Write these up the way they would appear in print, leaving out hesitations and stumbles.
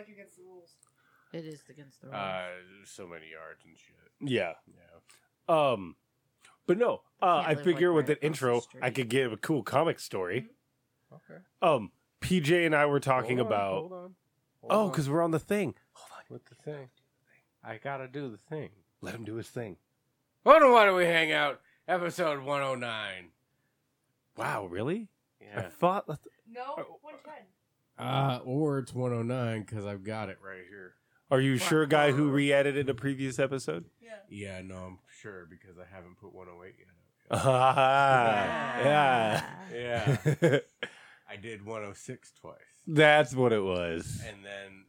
like against the rules. It is against the rules. So many yards and shit. Yeah. Yeah. But no, can't I live, figure like, with right the across the intro, street. I could give a cool comic story. Okay. PJ and I were talking Hold on, about. Hold on. Oh, because we're on the thing. Hold on. With the thing. I gotta do the thing. Let him do his thing. Why do we hang out? Episode 109. Wow, really? I Yeah. thought. No, 110. Or it's 109 because I've got it right here. Are you sure, guy who re-edited a previous episode? Yeah. Yeah, no, I'm sure because I haven't put 108 yet. Yeah. Yeah. I did 106 twice. That's what it was. And then,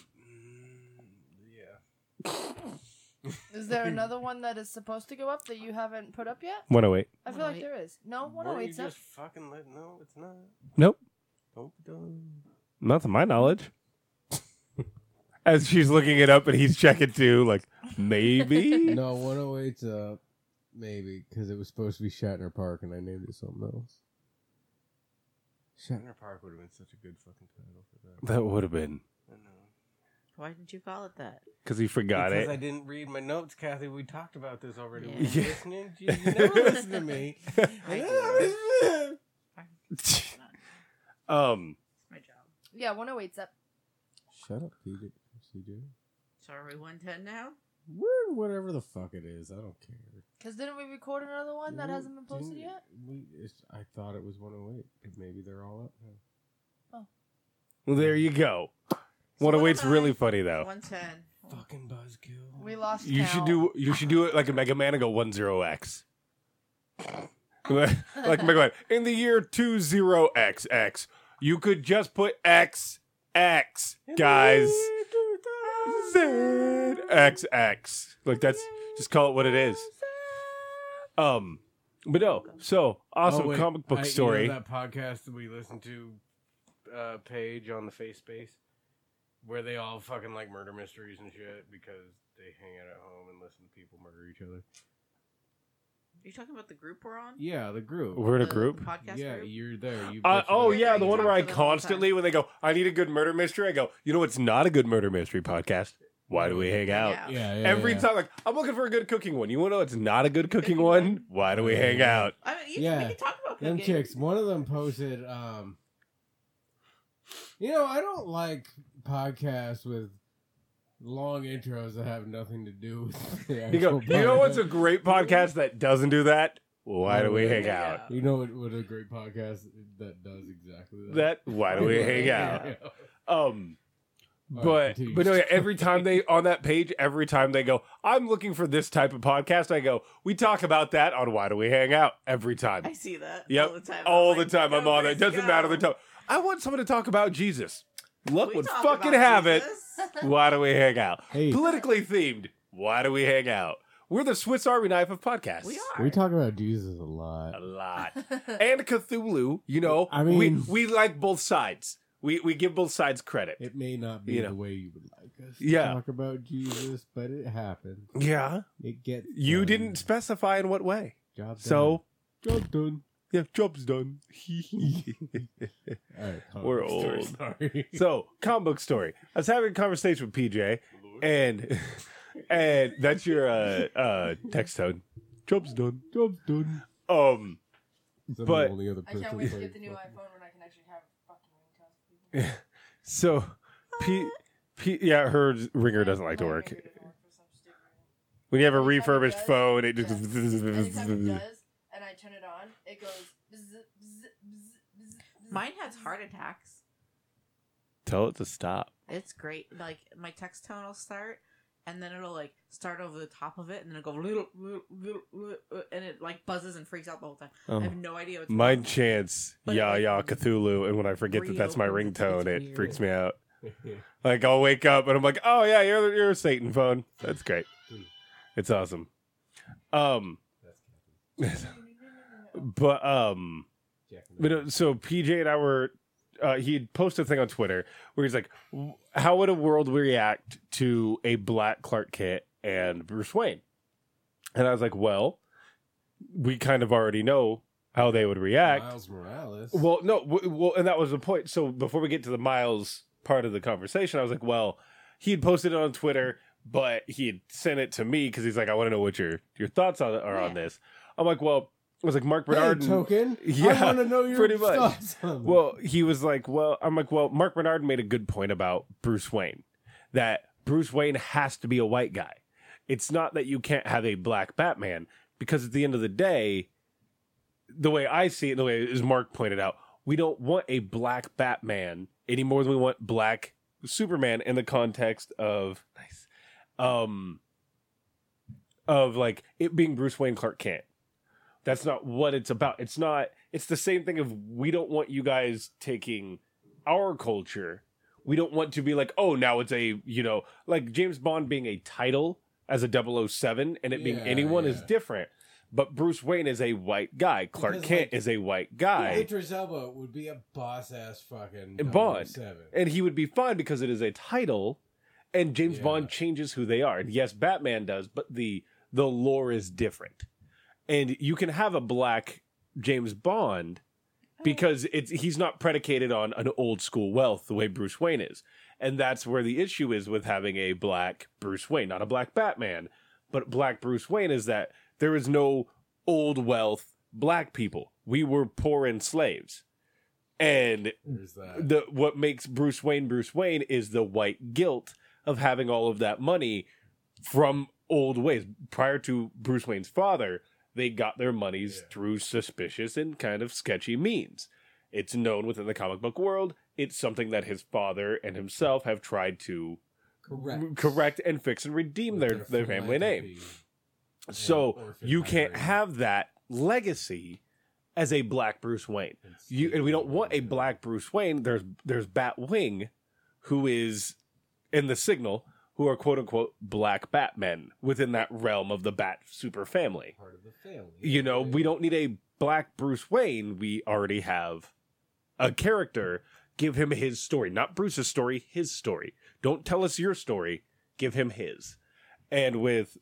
Is there another one that is supposed to go up that you haven't put up yet? 108. I feel like there is. No, Weren't you 108's up. just fucking no, it's not. Nope. Don't. Not to my knowledge. As she's looking it up and he's checking too, like, maybe? No, 108's up. Maybe, because it was supposed to be Shatner Park and I named it something else. Shatner Park would have been such a good fucking title for that. That would have been. I know. Why didn't you call it that? Because he forgot Because it. I didn't read my notes, Kathy. We talked about this already. Yeah. Were you listening? You never listen to me. My job. Yeah, 108's up. Shut up, CJ. So are we 110 now? We're in whatever the fuck it is. I don't care. Because didn't we record another one that hasn't been posted yet? I thought it was 108. Maybe they're all up now. Well, there you go. So 108's 109, really funny, though. 110. Fucking buzzkill. We lost You count. should do it like a Mega Man and go 10X. Like Mega Man. In the year 20XX, you could just put XX, guys. ZXX. Like that's just call it what it is. But no, so awesome wait, comic book story. You know that podcast that we listened to page on the Face Space where they all fucking like murder mysteries and shit because they hang out at home and listen to people murder each other. Are you talking about the group we're on? Yeah, the group. We're in a The group. podcast Yeah, group? you're there. You Oh bitch yeah, about the it. one where I talk to them all the constantly when they go, I need a good murder mystery, I go, you know what's not a good murder mystery podcast? Why do we hang out? Yeah. Yeah. Every time, like, I'm looking for a good cooking one. You want to know it's not a good cooking one? Why do we hang out? I mean, we Yeah. can talk about Them cooking. chicks, one of them posted, I don't like podcasts with long intros that have nothing to do with the You go, actual you know what's a podcast. great podcast that doesn't do that? Why do we hang Yeah. out? You know what a great podcast that does exactly That why do we hang out? But continue. no, yeah, every time they on that page, every time they go, I'm looking for this type of podcast. I go, we talk about that on Why Do We Hang Out every time. I see that Yep, all the time. all I'm the like, time I'm go, on it. It Chris, doesn't go. matter the time. I want someone to talk about Jesus. Luck We would talk fucking about have it. Jesus. Why do we hang out? Hey. Politically themed. Why do we hang out? We're the Swiss Army knife of podcasts. We are. We talk about Jesus a lot. A lot. And Cthulhu, you know, I mean- we like both sides. We give both sides credit. It may not be You know. the way you would like us to Yeah. talk about Jesus, but it happened. Yeah. It gets You done. didn't specify in what way. Job So, done. Job done. yeah, job's done. All right, comic We're book story, old. Sorry. So, comic book story. I was having a conversation with PJ, and that's your text tone. Job's done. Job's done. Um, I'm But- the only other I can't person wait to playing get the new fucking- iPhone when I can actually have fucking ringtones. so yeah, her ringer doesn't like to work. My ringer doesn't work for some stupid reason. When you have a Anytime it refurbished does, phone, it just Anytime it does, and I turn it on, it goes. Bzz, bzz, bzz, bzz, bzz, Mine has bzz. heart attacks. tell it to stop. It's great. Like my text tone will start, and then it'll like start over the top of it, and then it'll go little, and it like buzzes and freaks out the whole time. I have no idea what's Mine wrong. chance, But yeah, it, yeah, like, Cthulhu, and when I forget that that's my real- ringtone, it's it weird. freaks me out. Like I'll wake up and I'm like, oh yeah, you're a Satan phone. That's great. It's awesome. But so PJ and I were he had posted a thing on Twitter where he's like, how would a world react to a black Clark Kent and Bruce Wayne? And I was like, well, we kind of already know how they would react. Miles Morales. Well, no, well, and that was the point. So before we get to the Miles part of the conversation. I was like, well, he had posted it on Twitter, but he had sent it to me because he's like, I want to know what your thoughts are on this. I'm like, well, I was like, Mark Bernard. Hey, Token. Yeah, I want to know your pretty much. thoughts on this. Well, he was like, well, I'm like, well, Mark Bernard made a good point about Bruce Wayne, that Bruce Wayne has to be a white guy. It's not that you can't have a black Batman, because at the end of the day, the way I see it, the way as Mark pointed out, we don't want a black Batman any more than we want black Superman in the context of of like it being Bruce Wayne Clark Kent. That's not what it's about. It's the same thing of we don't want you guys taking our culture. We don't want to be like, oh, now it's a, like James Bond being a title as a 007 and it being anyone is different. But Bruce Wayne is a white guy. Clark Kent is a white guy. Idris Elba would be a boss-ass fucking Bond. 007. And he would be fine because it is a title and James Bond changes who they are. And yes, Batman does, but the lore is different. And you can have a black James Bond because he's not predicated on an old school wealth the way Bruce Wayne is. And that's where the issue is with having a black Bruce Wayne, not a black Batman, but black Bruce Wayne is that there is no old wealth black people. We were poor and slaves. And what makes Bruce Wayne is the white guilt of having all of that money from old ways. Prior to Bruce Wayne's father, they got their monies through suspicious and kind of sketchy means. It's known within the comic book world. It's something that his father and himself have tried to correct and fix and redeem their family name. So you can't have that legacy as a black Bruce Wayne. And we don't want a black Bruce Wayne. There's Batwing, who is in the Signal, who are quote unquote black Batmen within that realm of the Bat super family. Part of the family. We don't need a black Bruce Wayne. We already have a character. Give him his story, not Bruce's story, his story. Don't tell us your story. Give him his. And with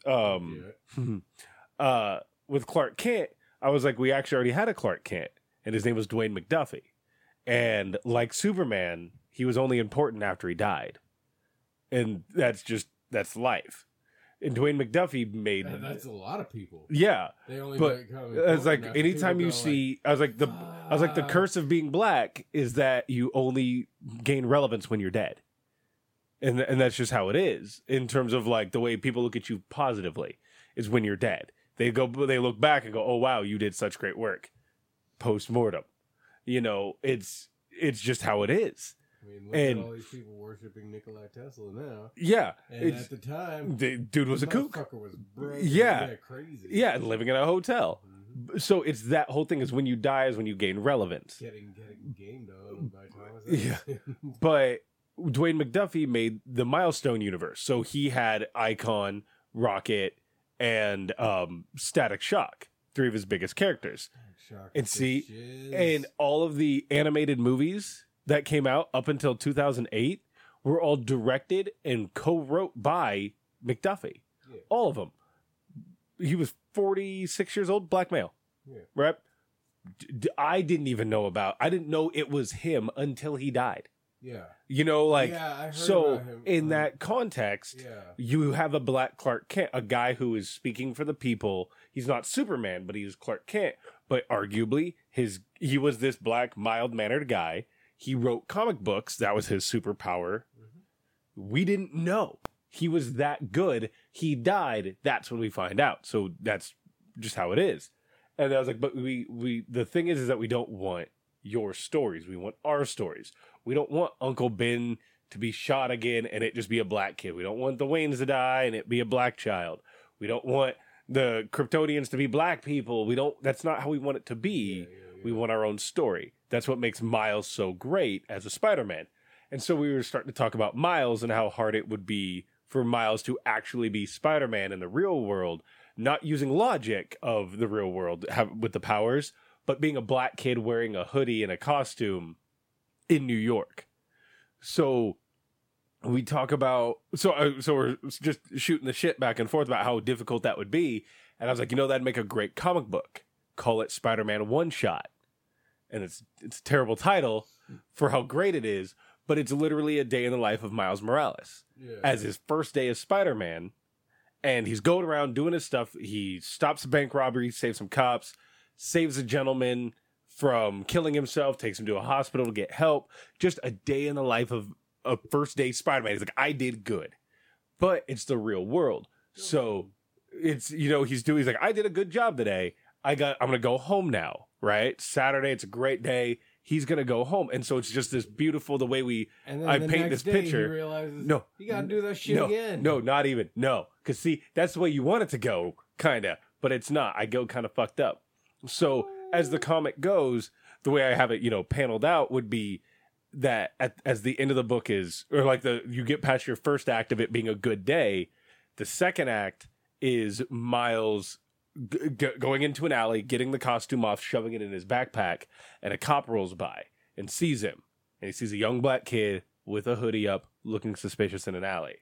Clark Kent, I was like, we actually already had a Clark Kent, and his name was Dwayne McDuffie. And like Superman, he was only important after he died. And that's life. And Dwayne McDuffie made... That's a lot of people. Yeah. They only but it's like anytime you see... I was like, the curse of being black is that you only gain relevance when you're dead. And that's just how it is in terms of like the way people look at you positively is when you're dead. They look back and go, oh, wow, you did such great work. Post-mortem. It's just how it is. I mean, look at all these people worshiping Nikola Tesla now. Yeah. And at the time, the dude was a kook. Was broke. Yeah. Crazy. Yeah, and living in a hotel. Mm-hmm. So it's that whole thing is when you die is when you gain relevance. Getting gamed on by Thomas Edison. Yeah. But Dwayne McDuffie made the Milestone universe. So he had Icon, Rocket, and Static Shock, three of his biggest characters. And all of the animated movies that came out up until 2008 were all directed and co-wrote by McDuffie. Yeah. All of them. He was 46 years old, black male. Yeah. Right? I didn't know it was him until he died. Yeah. I heard about him. In that context, you have a black Clark Kent, a guy who is speaking for the people. He's not Superman, but he's Clark Kent. But arguably, he was this black, mild-mannered guy. He wrote comic books. That was his superpower. Mm-hmm. We didn't know. He was that good. He died. That's when we find out. So that's just how it is. And I was like, but the thing is that we don't want your stories. We want our stories. We don't want Uncle Ben to be shot again and it just be a black kid. We don't want the Waynes to die and it be a black child. We don't want the Kryptonians to be black people. That's not how we want it to be. Yeah. We want our own story. That's what makes Miles so great as a Spider-Man. And so we were starting to talk about Miles and how hard it would be for Miles to actually be Spider-Man in the real world, not using logic of the real world with the powers, but being a black kid wearing a hoodie and a costume in New York. So we talk about... So we're just shooting the shit back and forth about how difficult that would be. And I was like, that'd make a great comic book. Call it Spider-Man One Shot. And it's a terrible title for how great it is, but it's literally a day in the life of Miles Morales. As his first day as Spider-Man, and he's going around doing his stuff. He stops a bank robbery, saves some cops, saves a gentleman from killing himself, takes him to a hospital to get help. Just a day in the life of a first day Spider-Man. He's like, I did good. But it's the real world. So it's, you know, he's like, I did a good job today. I'm going to go home now, right? Saturday, it's a great day. He's going to go home. And so it's just this beautiful, the way I paint this picture. He realizes, no, you got to do that shit again. No, not even. No. Because see, that's the way you want it to go, kind of. But it's not. I go kind of fucked up. So as the comic goes, the way I have it, you know, paneled out would be that as the end of the book is, or like you get past your first act of it being a good day, the second act is Miles going into an alley, getting the costume off, shoving it in his backpack, and a cop rolls by and sees him. And he sees a young black kid with a hoodie up looking suspicious in an alley.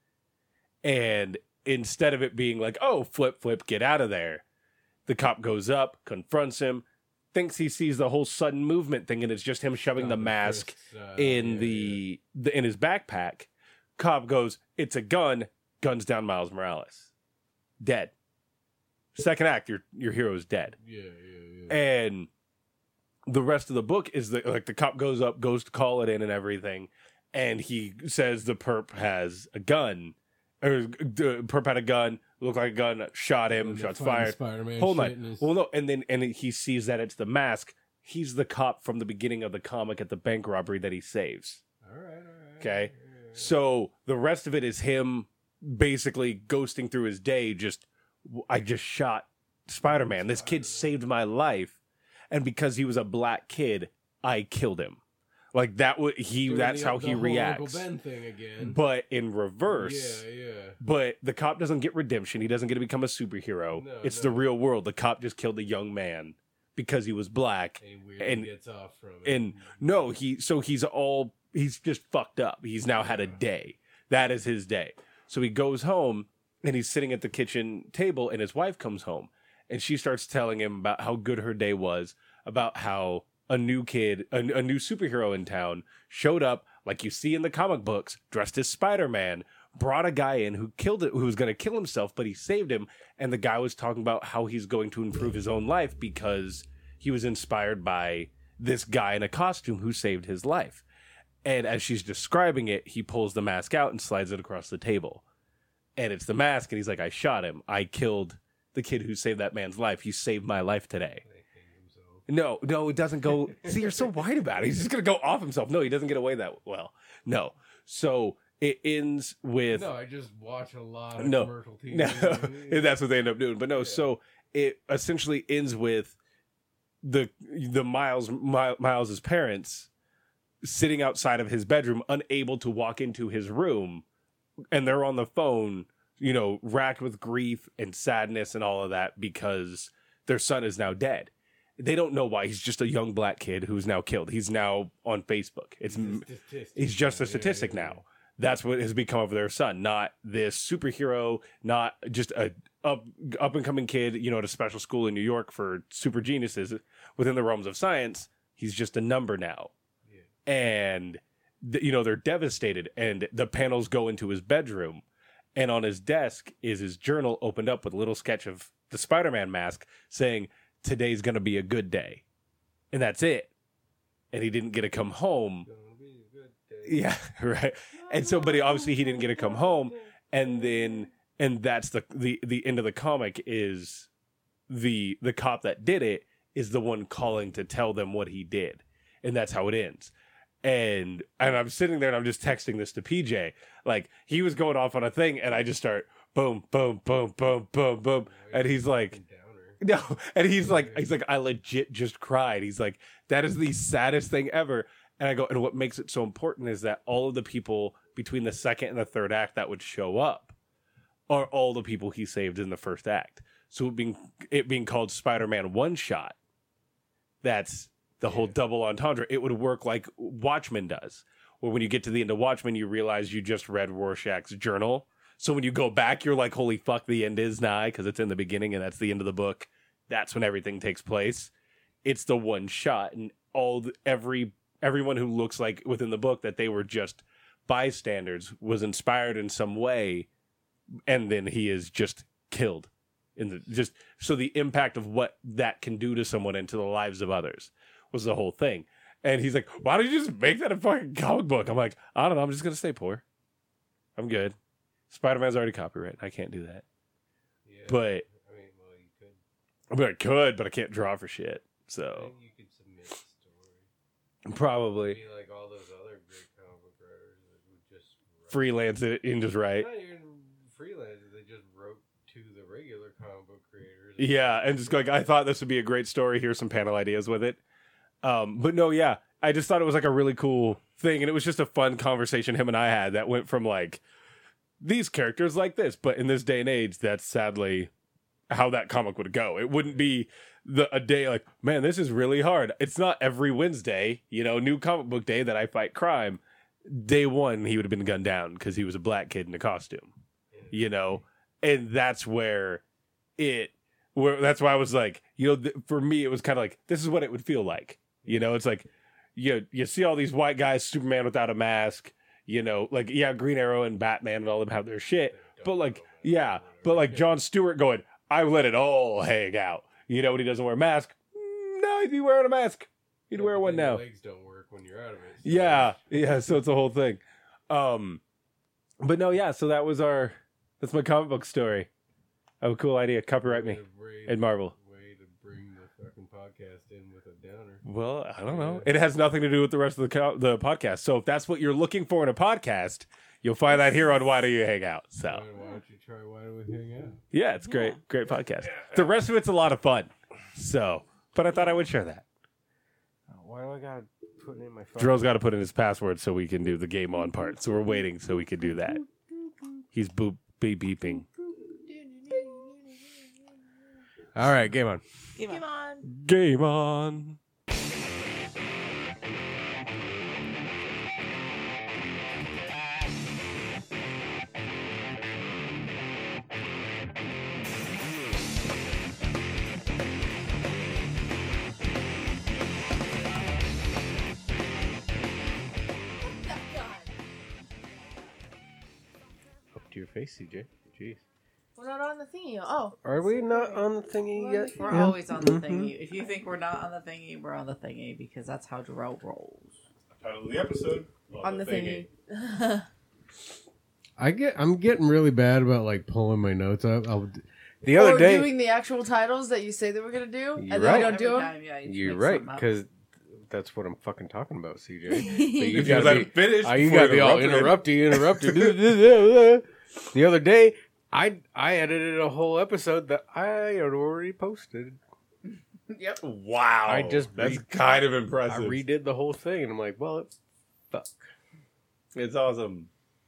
And instead of it being like, oh, flip, get out of there, the cop goes up, confronts him, thinks he sees the whole sudden movement thing, and it's just him shoving the mask in in his backpack. Cop goes, it's a gun, guns down Miles Morales. Dead. Second act, your hero is dead. Yeah. And the rest of the book is the cop goes up, goes to call it in and everything, and he says the perp has a gun. Or the perp had a gun, looked like a gun, shot him, shots fired. Hold on. Well, no, and he sees that it's the mask. He's the cop from the beginning of the comic at the bank robbery that he saves. All right. Okay? So the rest of it is him basically ghosting through his day, I just shot Spider-Man. This kid saved my life, and because he was a black kid, I killed him. Like that's how he reacts. Ben thing again. But in reverse. Yeah. But the cop doesn't get redemption. He doesn't get to become a superhero. It's the real world. The cop just killed a young man because he was black. And gets off from it. And no, he's just fucked up. He's now had a day. That is his day. So he goes home and he's sitting at the kitchen table, and his wife comes home, and she starts telling him about how good her day was, about how a new superhero in town showed up, like you see in the comic books, dressed as Spider-Man, brought a guy in who was going to kill himself, but he saved him. And the guy was talking about how he's going to improve his own life because he was inspired by this guy in a costume who saved his life. And as she's describing it, he pulls the mask out and slides it across the table. And it's the mask, and he's like, I shot him. I killed the kid who saved that man's life. He saved my life today. No, it doesn't go. See, you're so white about it. He's just going to go off himself. No, he doesn't get away that well. No. So it ends with. No, I just watch a lot of commercial TV. No, that's what they end up doing. But no, so it essentially ends with the Miles's parents sitting outside of his bedroom, unable to walk into his room, and they're on the phone, racked with grief and sadness and all of that because their son is now dead. They don't know why. He's just a young black kid who's now killed. He's now on Facebook. He's just a statistic now. That's what has become of their son. Not this superhero, not just a up and coming kid, at a special school in New York for super geniuses within the realms of science. He's just a number now. Yeah. And they're devastated, and the panels go into his bedroom, and on his desk is his journal opened up with a little sketch of the Spider-Man mask saying, today's going to be a good day. And that's it. And he didn't get to come home. Yeah, right. And so, but obviously he didn't get to come home. And that's the end of the comic is the cop that did it is the one calling to tell them what he did. And that's how it ends. And I'm sitting there and I'm just texting this to PJ. Like, he was going off on a thing, and I just start boom, boom, boom, boom, boom, boom. And he's like, no. And he's like, I legit just cried. He's like, that is the saddest thing ever. And I go, and what makes it so important is that all of the people between the second and the third act that would show up are all the people he saved in the first act. So it being called Spider-Man One Shot, that's the whole double entendre. It would work like Watchmen does, where when you get to the end of Watchmen, you realize you just read Rorschach's journal. So when you go back, you're like, holy fuck, the end is nigh, because it's in the beginning and that's the end of the book. That's when everything takes place. It's the one shot, and every everyone who looks like within the book that they were just bystanders was inspired in some way, and then he is just killed so the impact of what that can do to someone and to the lives of others was the whole thing. And he's like, why don't you just make that a fucking comic book? I'm like, I don't know, I'm just gonna stay poor. I'm good. Spider-Man's already copyrighted. I can't do that. Yeah. But I mean, well, you could. I could, but I can't draw for shit. I So think you could submit a story. probably Be like all those other great comic book writers that would just write. freelance it and just write. Not even freelance. They just wrote to the regular comic book creators. Yeah, and just like, I thought this would be a great story. Here's some panel ideas with it. But no, yeah, I just thought it was like a really cool thing, and it was just a fun conversation him and I had that went from like these characters like this, but in this day and age, that's sadly how that comic would go. It wouldn't be a day like, man, this is really hard. It's not every Wednesday, new comic book day that I fight crime. Day one, he would have been gunned down because he was a black kid in a costume, and that's that's why I was like, for me, it was kind of like, this is what it would feel like. It's like, you see all these white guys, Superman without a mask, Green Arrow and Batman and all of them have their shit. But like Jon Stewart going, I let it all hang out. When he doesn't wear a mask, no, he'd be wearing a mask. He'd wear one now. Your legs don't work when you're out of it. So. Yeah, so it's a whole thing. But no, yeah, so that's my comic book story. I have a cool idea. Copyright me. And Marvel. Way to bring the fucking podcast in with a downer. Well, I don't know. It has nothing to do with the rest of the podcast. So if that's what you're looking for in a podcast, you'll find that here on Why Do You Hang Out. So Why don't you try Why Do We Hang Out? yeah, it's great. Great podcast. The rest of it's a lot of fun. So, but I thought I would share that. Why do I gotta put in my phone? Drill's got to put in his password so we can do the game on part. So we're waiting so we can do that. He's beeping. All right, game on. Game on. Game on. Up to your face, CJ. Jeez. We're not on the thingy. Oh. Are we not on the thingy yet? We're always on the thingy. If you think we're not on the thingy, we're on the thingy because that's how Jarrell rolls. Title of the episode. On the thingy. I'm getting really bad about like pulling my notes up. The other day, doing the actual titles that you say that we're gonna do, and then right. we don't do them. Time, you're right, because that's what I'm fucking talking about, CJ. But you If you let him finish, you gotta be all interrupted. The other day, I edited a whole episode that I had already posted. Yep. Wow. That's kind of impressive. I redid the whole thing, and I'm like, well, fuck. It's awesome.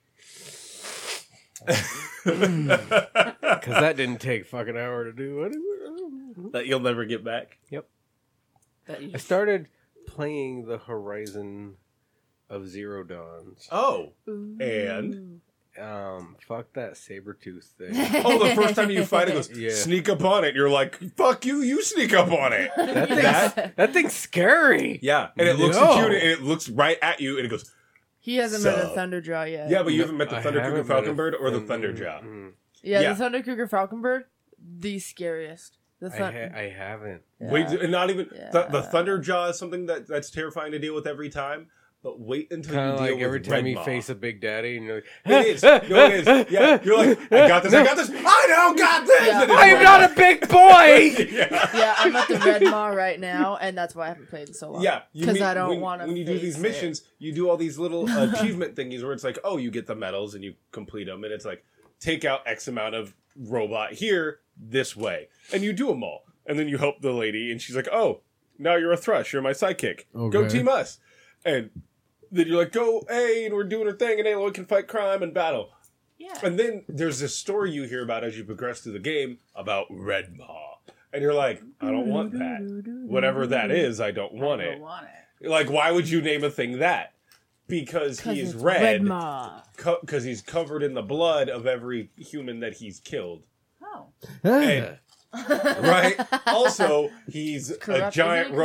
Because that didn't take fucking hour to do anyway. That you'll never get back. Yep. I started playing the Horizon of Zero Dawns. Oh. And? Fuck that Sabretooth thing. Oh, the first time you fight it goes, sneak up on it. You're like, fuck you, you sneak up on it. That thing's scary. Yeah. And it looks at you and it looks right at you and it goes, he hasn't met a Thunderjaw yet. Yeah, but you haven't met the Thunder Cougar Falconbird or the Thunderjaw. Yeah, the Thunder Cougar Falconbird, the scariest. I haven't. Yeah. Wait, not even the Thunderjaw is something that's terrifying to deal with every time. But wait until Kinda you deal like with every time you Redmaw. face a Big Daddy and you're like, It is. No, it is. Yeah, you're like, I got this. I don't got this. Yeah. I'm not a big boy. Yeah, I'm at the Red Maw right now, and that's why I haven't played in so long. Yeah, because I don't want to. When you do these missions, you do all these little achievement thingies where it's like, oh, you get the medals and you complete them, and it's like, take out X amount of robot here this way, and you do them all, and then you help the lady, and she's like, oh, now you're a Thrush, you're my sidekick, go team us, and then you're like, go, hey, and we're doing a thing, and Aloy can fight crime and battle. Yeah. And then there's this story you hear about as you progress through the game about Redmaw. And you're like, I don't want that. Whatever that is, I don't want it. Like, why would you name a thing that? Because he is red. Because he's covered in the blood of every human that he's killed. Oh. And, right? Also, he's a giant robot.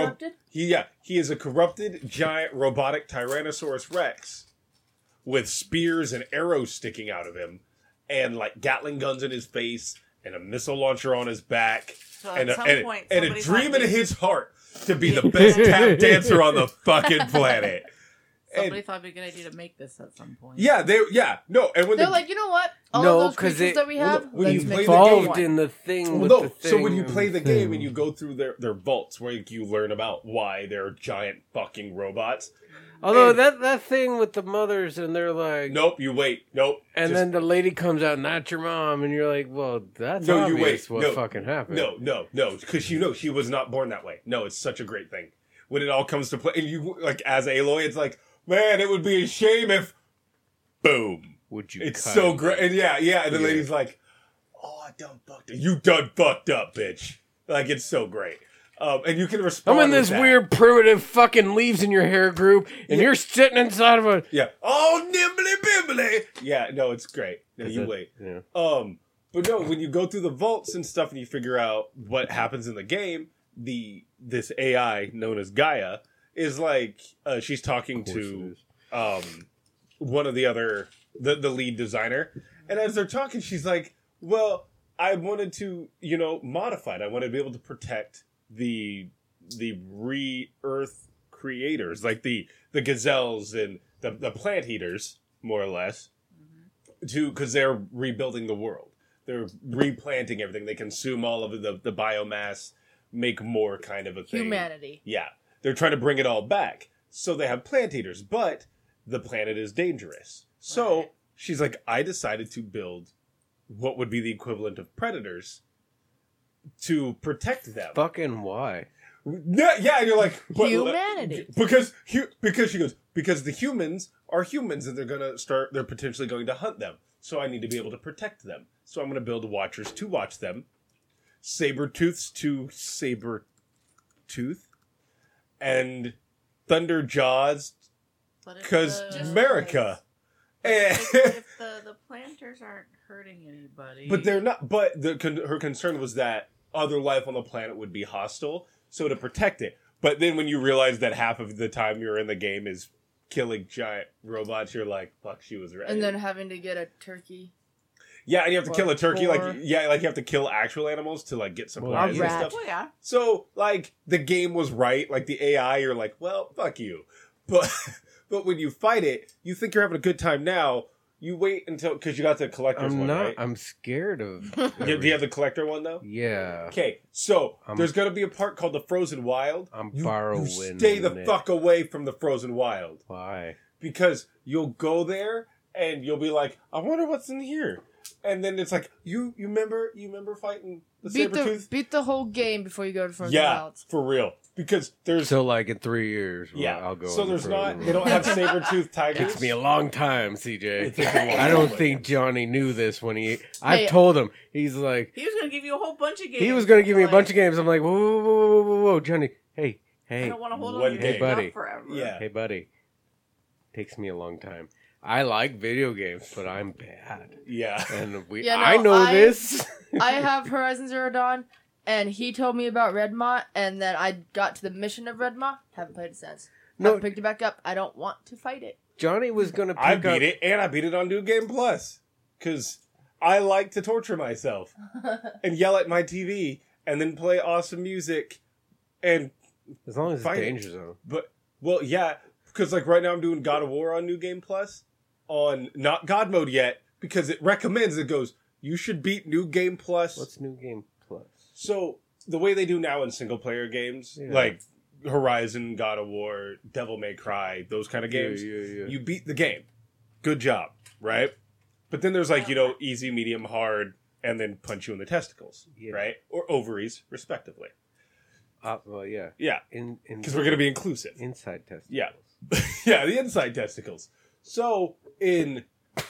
He is a corrupted giant robotic Tyrannosaurus Rex with spears and arrows sticking out of him, and like Gatling guns in his face, and a missile launcher on his back, So and at some point, a somebody dream thought in his heart to be the best tap dancer on the fucking planet. Somebody thought it'd be a good idea to make this at some point. And when They're like, you know what? All No, of those 'cause creatures that we have, when let's you make play them the game- Involved one. in the thing. Well, with no, the so thing when you and play the thing. game and you go through their vaults where you learn about why they're giant fucking robots. Although and- that thing with the mothers and they're like, Nope, you wait. Nope. and just- then the lady comes out, not your mom, and you're like, well, that's No, you obvious wait. what No. fucking happened. No, because she was not born that way. No, it's such a great thing. When it all comes to play, and you, like, as Aloy, it's like, man, it would be a shame if, boom. Would you? It's cut so it? great. And and the lady's like, oh, I done fucked up. You done fucked up, bitch. Like, it's so great. And you can respond I'm in this with that. weird primitive fucking leaves in your hair group, and you're sitting inside of a. Yeah. Oh, nimbly bimbly. Yeah, no, it's great. No, Is you it? wait. Yeah. But no, when you go through the vaults and stuff and you figure out what happens in the game, this AI known as Gaia is like she's talking to one of the other the lead designer, and as they're talking, she's like, "Well, I wanted to, modify it. I wanted to be able to protect the re-Earth creators, like the gazelles and the plant eaters, more or less, because they're rebuilding the world. They're replanting everything. They consume all of the biomass, make more kind of a thing. Humanity. Yeah. They're trying to bring it all back. So they have plant eaters, but the planet is dangerous. So Right. she's like, I decided to build what would be the equivalent of predators to protect them. Fucking why? Yeah, and you're like, but- Humanity. because she goes, because the humans are humans and they're potentially going to hunt them. So I need to be able to protect them. So I'm going to build watchers to watch them, saber-tooths to saber-tooth, and thunder jaws But if because the- America. if the planters aren't hurting anybody, But they're not. But her concern was that other life on the planet would be hostile, so to protect it. But then when you realize that half of the time you're in the game is killing giant robots, you're like, "Fuck, she was right." And then having to get a turkey. yeah, and you have to kill a turkey, Or- like you have to kill actual animals to like get supplies and rat. stuff. well, yeah. So like the game was right, like the AI, you're like, well, fuck you. But but when you fight it, you think you're having a good time now. You wait until because you got the collector's I'm one, not. right? I'm scared of. Do you have the collector one though? Yeah. Okay, so I'm- there's gonna be a part called the Frozen Wild. I'm You borrowing stay the it. fuck away from the Frozen Wild Why? because you'll go there and you'll be like, I wonder what's in here, and then it's like you remember fighting the saber-tooth? Beat the whole game before you go to Frozen Yeah, Wilds. for real. Because there's So like in 3 years, yeah. I'll go. So on the there's not. Frozen They don't Wild. have saber-tooth tigers. Takes me a long time, It CJ. takes a long I don't time. think Johnny knew this when I've Hey, told him. He's like, He was gonna give you a whole bunch of games. he was gonna give me a Like, bunch of games. I'm like, whoa, Johnny. Hey, I don't want to hold One on to game. your stuff Buddy. forever. Yeah. hey, buddy. Takes me a long time. I like video games, but I'm bad, Yeah. and Yeah, no, I know this. I have Horizon Zero Dawn, and he told me about Red Maw, and then I got to the mission of Red Maw. Haven't played it since. No. Haven't picked it back up. I don't want to fight it. Johnny was gonna pick I up. beat it, and I beat it on New Game Plus because I like to torture myself and yell at my TV, and then play awesome music, and As long as it's Fight it. Danger Zone. but well, yeah, because like right now I'm doing God of War on New Game Plus on not God mode yet because it recommends it goes you should beat New Game Plus. What's New Game Plus? So the way they do now in single player games, Yeah. like Horizon, God of War, Devil May Cry, those kind of games, Yeah. you beat the game. Good job, right? But then there's like, easy, medium, hard, and then punch you in the testicles, Yeah. right? Or ovaries, respectively. Well, yeah. Yeah, In because we're going to be inclusive. inside test. Yeah. Yeah, the inside testicles. So in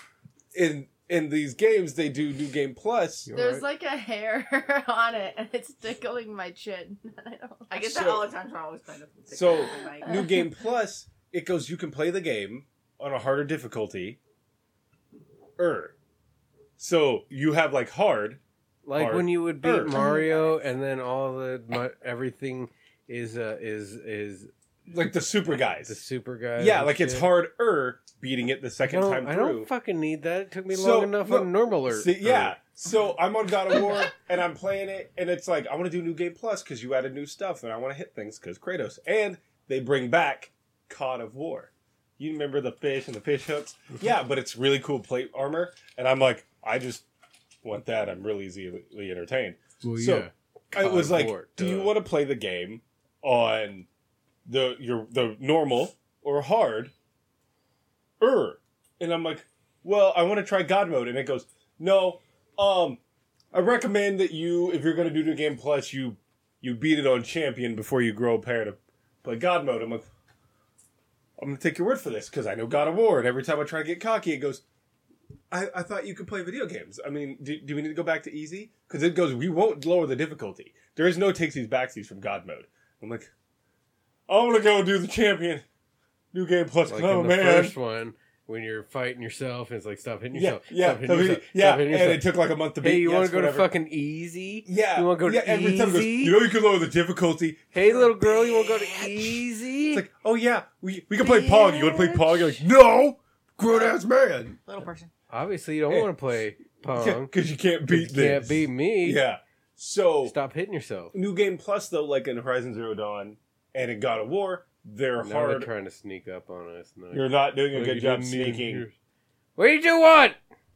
these games, they do New Game Plus. There's like a hair on it, and it's tickling my chin. I get that So- all the time, so I'm always kind of. So, like, New Game Plus, it goes, you can play the game on a harder difficulty. So you have like hard. Like Hard. when you would beat Hard. Mario and then all everything is like the super guys. the super guys. Yeah, and like it's shit. harder beating it the second time through. I don't fucking need that. It took me So, long enough look, on normal. See, yeah. So I'm on God of War and I'm playing it, and it's like I want to do New Game Plus because you added new stuff, and I want to hit things because Kratos, and they bring back God of War. You remember the fish and the fish hooks? Yeah, but it's really cool plate armor, and I'm like, I just want that. I'm really easily entertained. Well, So, yeah. It was God of like, War, do you duh. want to play the game on the normal or hard? And I'm like, well, I want to try God mode, and it goes, no. I recommend that if you're going to do New Game Plus, you beat it on Champion before you grow a pair to play God mode. I'm like, I'm going to take your word for this because I know God of War, and every time I try to get cocky, it goes, I thought you could play video games. I mean, do we need to go back to easy? Because it goes, we won't lower the difficulty. There is no takesies backsies from God mode. I'm like, I want to go do the Champion. New Game Plus. Like Oh, in the man. first one, when you're fighting yourself, and it's like, stop hitting Yeah, yourself. yeah, Stop hitting yourself. yeah. Stop hitting And yourself. it took like a month to beat. Hey, you want yes, to go whatever. to fucking easy? Yeah. You want to go to every time it goes, easy? you know you can lower the difficulty. Hey, little girl, you want to go to easy? It's like, oh yeah, we can play Pong. You want to play Pong? You're like, no! Grown ass man. Little person. Obviously, you don't want to play Pong. Because you can't beat You this. can't beat me. Yeah. So, Stop hitting yourself. New Game Plus, though, like in Horizon Zero Dawn and in God of War, they're Now hard. they're trying to sneak up on us. No, You're not doing a Well, good you job didn't even sneaking. hear- What do you want?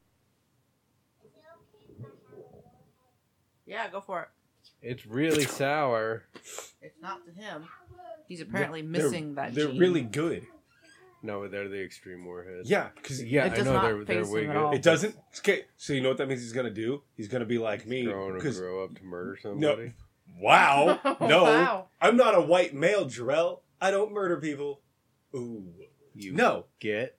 Yeah, go for it. It's really sour. It's not to him. He's apparently They're- missing that They're gene. really good. No, they're the extreme warheads. Yeah, because Yeah, It I does know not they're phase way him at good. all. it doesn't. Okay, so you know what that means he's going to do? He's going to be like me. Growing to 'cause- grow up to murder somebody. Wow. No. Wow. I'm not a white male, Jarrell. I don't murder people. Ooh. You No. get.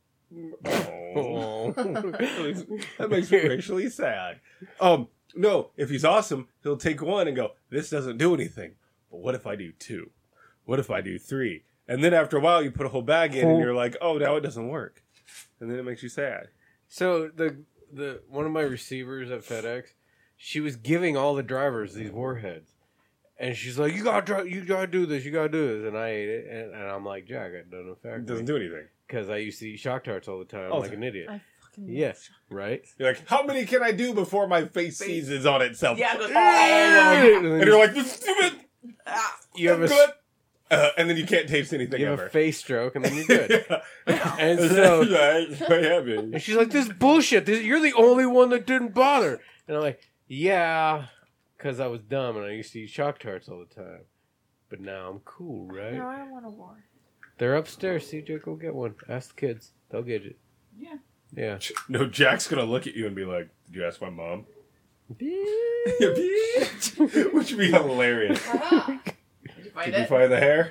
Oh. That makes me racially sad. No, if he's awesome, he'll take one and go, this doesn't do anything. But what if I do 2? What if I do 3? And then after a while, you put a whole bag in and you're like, oh, now it doesn't work. And then it makes you sad. So the one of my receivers at FedEx, she was giving all the drivers these warheads, and she's like, you gotta do this, and I ate it, and I'm like, Jack, it doesn't affect It doesn't me do anything. because I used to eat Shock Tarts all the time, Oh, like an idiot. I fucking Yeah, right. You're like, how many can I do before my face seizes on itself? Yeah, it goes, And you're like, this is stupid. Ah. You have I'm a good. And then you can't taste anything you have ever. a face stroke, and then you're good. Yeah. And so- I have it. And she's like, this bullshit. You're the only one that didn't bother. And I'm like, yeah, because I was dumb and I used to eat Shock Tarts all the time. But now I'm cool, right? No, I don't want a war. They're upstairs. CJ, go get one. Ask the kids. They'll get it. Yeah. Yeah. No, Jack's gonna look at you and be like, did you ask my mom? Bitch. Bitch. Which would be hilarious. Did you find Did you it? find the hair?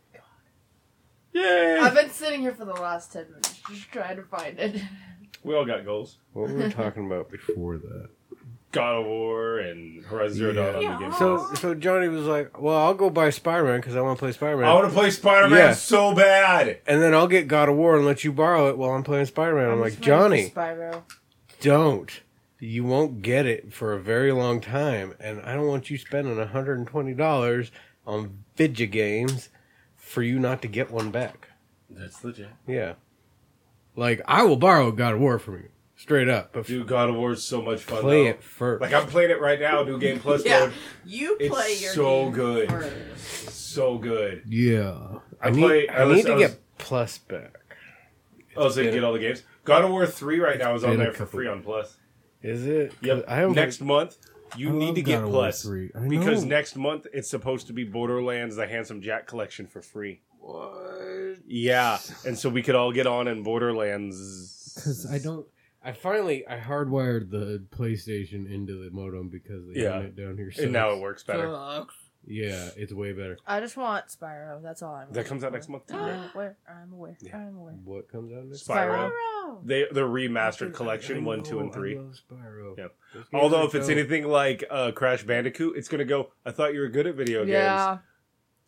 Yay! I've been sitting here for the last 10 minutes just trying to find it. We all got goals. What were we talking about before that? God of War and Horizon Zero Dawn on Yeah. the game. So Johnny was like, well, I'll go buy Spider-Man because I want to play Spider-Man. I want to play Spider-Man Yeah. so bad. And then I'll get God of War and let you borrow it while I'm playing Spider-Man. I'm like, just waiting Johnny, for Spyro. don't. You won't get it for a very long time. And I don't want you spending $120 on video games for you not to get one back. That's legit. Yeah. Like, I will borrow God of War from you. Straight up. But Dude, God of War is so much fun. play though. it first. Like, I'm playing it right now, New Game Plus Yeah. mode. You It's play your so game good. first. So good. Yeah. I I need, play- I I need listen- to I was- get Plus back. Oh, so you been- get all the games? God of War 3 right now is on been a there for couple- free on Plus. Is it? 'Cause Yep. I haven't Next month, you I need love to get God of War Plus. 3. I Because know. next month, it's supposed to be Borderlands The Handsome Jack Collection for free. What? Yeah. And so we could all get on in Borderlands. Because I hardwired the PlayStation into the modem because the Yeah. internet down here sucks. And now it works better. Sucks. Yeah, it's way better. I just want Spyro. That's all I'm That comes out next month, too. I'm aware. I'm aware. Yeah. I'm aware. What comes out next? Spyro. Spyro. The remastered collection, I 1, 2, and know, 3. I love Spyro. Yep. Those games Although are if it's dope. anything like Crash Bandicoot, it's going to go, I thought you were good at video games. Yeah.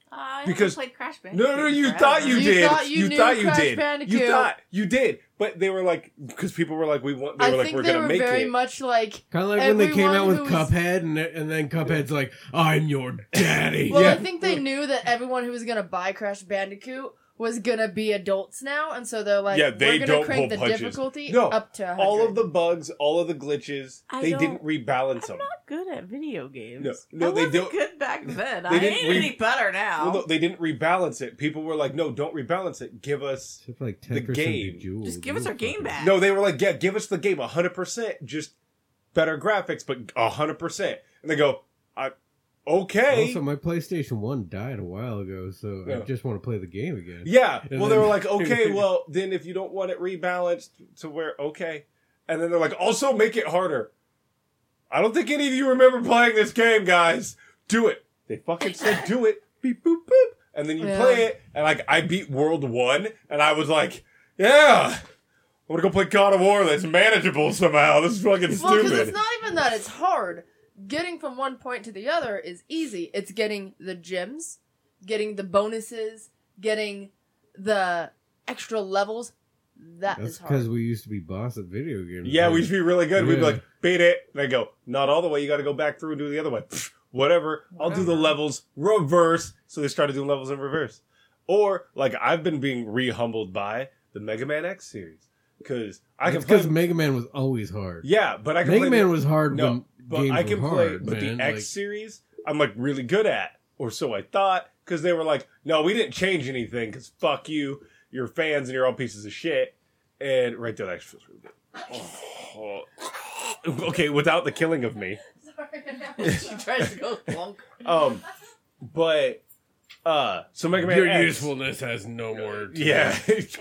I Because- haven't played Crash Bandicoot. No, you forever. thought you You did. thought you knew thought you Crash did. Bandicoot. You thought you did. But they were like, because people were like, they were I like, think we're they gonna were make very it. much like. Kind of like when they came out with Everyone who was- Cuphead, and then Cuphead's like, "I'm your daddy." Well, Yeah. I think they knew that everyone who was gonna buy Crash Bandicoot was gonna be adults now, and so they're like, Yeah, they we're gonna don't crank the pull punches. difficulty No, up to 100. All of the bugs, all of the glitches, I they don't- didn't rebalance I'm them. not good at video games. No, I they wasn't don't- good back then. they I didn't ain't any better now. Well, no, they didn't rebalance it. People were like, no, don't rebalance it. Give us. Except for like The Tetris game. and Bejeweled. Just give us our game back. No, they were like, yeah, give us the game 100%, just better graphics, but 100%. And they go, okay. Also, my PlayStation 1 died a while ago, so Yeah. I just want to play the game again. Yeah. And Well, they then- were like, okay, well, then if you don't want it rebalanced to where, okay. And then they're like, also make it harder. I don't think any of you remember playing this game, guys. Do it. They fucking said do it. Beep, boop, boop. And then you Yeah. play it, and like, I beat World 1, and I was like, yeah. I want to go play God of War that's manageable somehow. This is fucking Well, because stupid. it's not even that it's hard. Getting from one point to the other is easy. It's getting the gems, getting the bonuses, getting the extra levels. That's That's hard. because we used to be boss at video games. Yeah, we used to be really good. We'd be Yeah. like, beat it. And I go, not all the way. You got to go back through and do the other way. Pfft, whatever. I'll do the levels reverse. So they started doing levels in reverse. Or, like, I've been being re-humbled by the Mega Man X series. Because I can play... because Mega Man was always hard. Yeah, but I can Mega play... Man was hard No, when but games I can were play... hard, But man. the X Like, series, I'm, like, really good at. Or so I thought. Because they were like, no, we didn't change anything. Because fuck you. You're fans and you're all pieces of shit. And right there, that actually feels really good. Oh. Okay, without the killing of me. She tries to go clunk. But so Mega Man your X, usefulness has no more. yeah.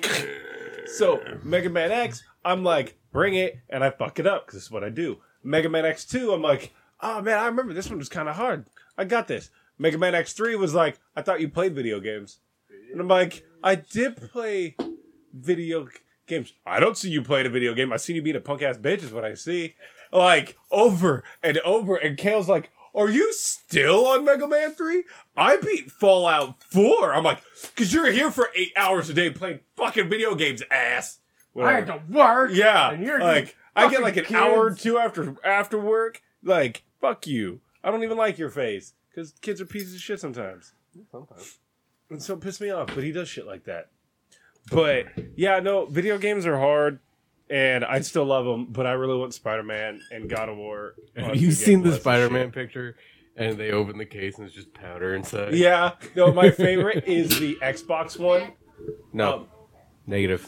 So Mega Man X, I'm like, bring it, and I fuck it up because this is what I do. Mega Man X2, I'm like, oh man, I remember this one was kind of hard. I got this. Mega Man X3 was like, I thought you played video games, and I'm like, I did play video games. I don't see you playing a video game. I see you being a punk ass bitch is what I see. Like, over and over. And Kale's like, are you still on Mega Man 3? I beat Fallout 4. I'm like, because you're here for 8 hours a day playing fucking video games, ass. I had to work. Yeah. and you're Like, just I get like an fucking hour or kids. two after work. Like, fuck you. I don't even like your face. Because kids are pieces of shit sometimes. Sometimes. And so it pisses me off. But he does shit like that. But, yeah, no, video games are hard. And I still love them. But I really want Spider-Man and God of War. Have you seen the Spider-Man picture? And they open the case and it's just powder inside. Yeah. No, my favorite is the Xbox one. No. Negative.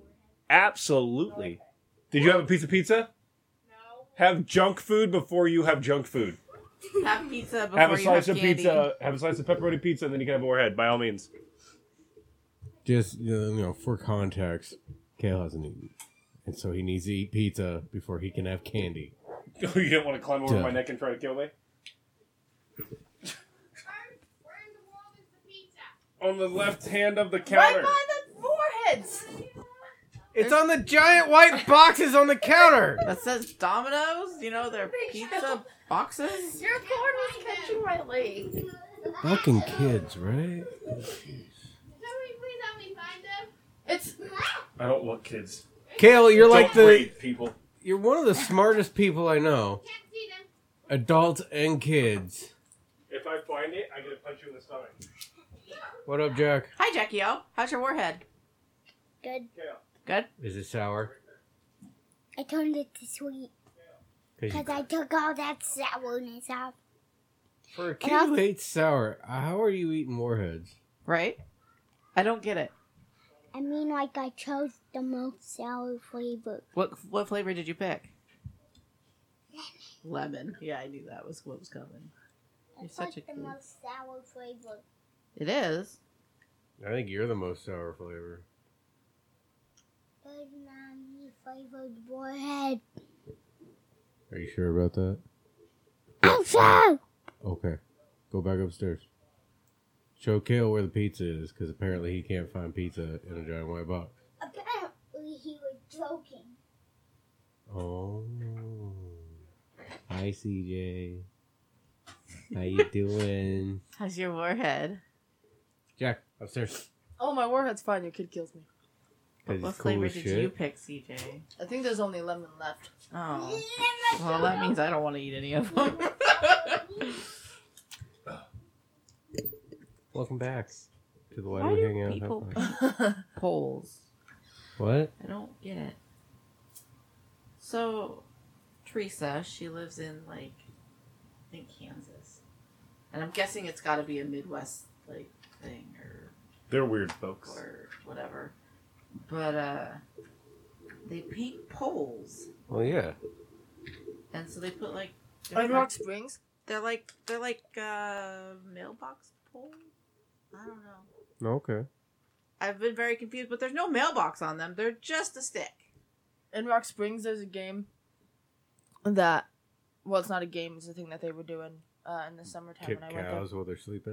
Absolutely. Did you have a piece of pizza? No. Have junk food before you have junk food. Have pizza before Have a you slice have of candy. pizza. Have a slice of pepperoni pizza, and then you can have a warhead. By all means. Just for context, Kale hasn't eaten, and so he needs to eat pizza before he can have candy. You didn't want to climb over Duh. my neck and try to kill me. Where in the world is the pizza? On the left hand of the Right counter. by the foreheads. It's on the giant white boxes on the counter. That says Domino's. You know their pizza boxes. Your cord was catching my leg. Fucking kids, right? Somebody please help me find them. It's I don't want kids. Kale, you're like Don't the breed, people. you're one of the smartest people I know. Can't see them. Adults and kids. If I find it, I'm gonna punch you in the stomach. What up, Jack? Hi, Jackie O. How's your warhead? Good. Good. Is it sour? I turned it to sweet because I took all that sourness off. For a kid who hates sour, how are you eating warheads? Right? I don't get it. I mean, like I chose the most sour flavor. What flavor did you pick? Lemon. Yeah, I knew that was what was coming. I You're such a picked the kid. most sour flavor. It is. I think you're the most sour flavor. Banana flavored warhead. Are you sure about that? I'm sure. Okay, go back upstairs. Show Kale where the pizza is, because apparently he can't find pizza in a giant white box. Apparently, he was joking. Oh, hi CJ. How you doing? How's your warhead? Jack, upstairs. Oh, my warhead's fine. Your kid kills me. What flavor did you pick, CJ? I think there's only lemon left. Oh. Well, that means I don't want to eat any of them. Welcome back to the Why Why Do We do Hang Out people podcast. paint poles? What? I don't get it. So, Teresa, she lives in, like, I think Kansas. And I'm guessing it's got to be a Midwest, like, thing They're weird folks. or whatever. But, they paint poles. Well, yeah. And so they put, like... In Rock Springs? They're like mailbox poles? I don't know. Okay. I've been very confused, but there's no mailbox on them. They're just a stick. In Rock Springs, there's a game that... Well, it's not a game. It's a thing that they were doing in the summertime Kick when I went cows while they're sleeping.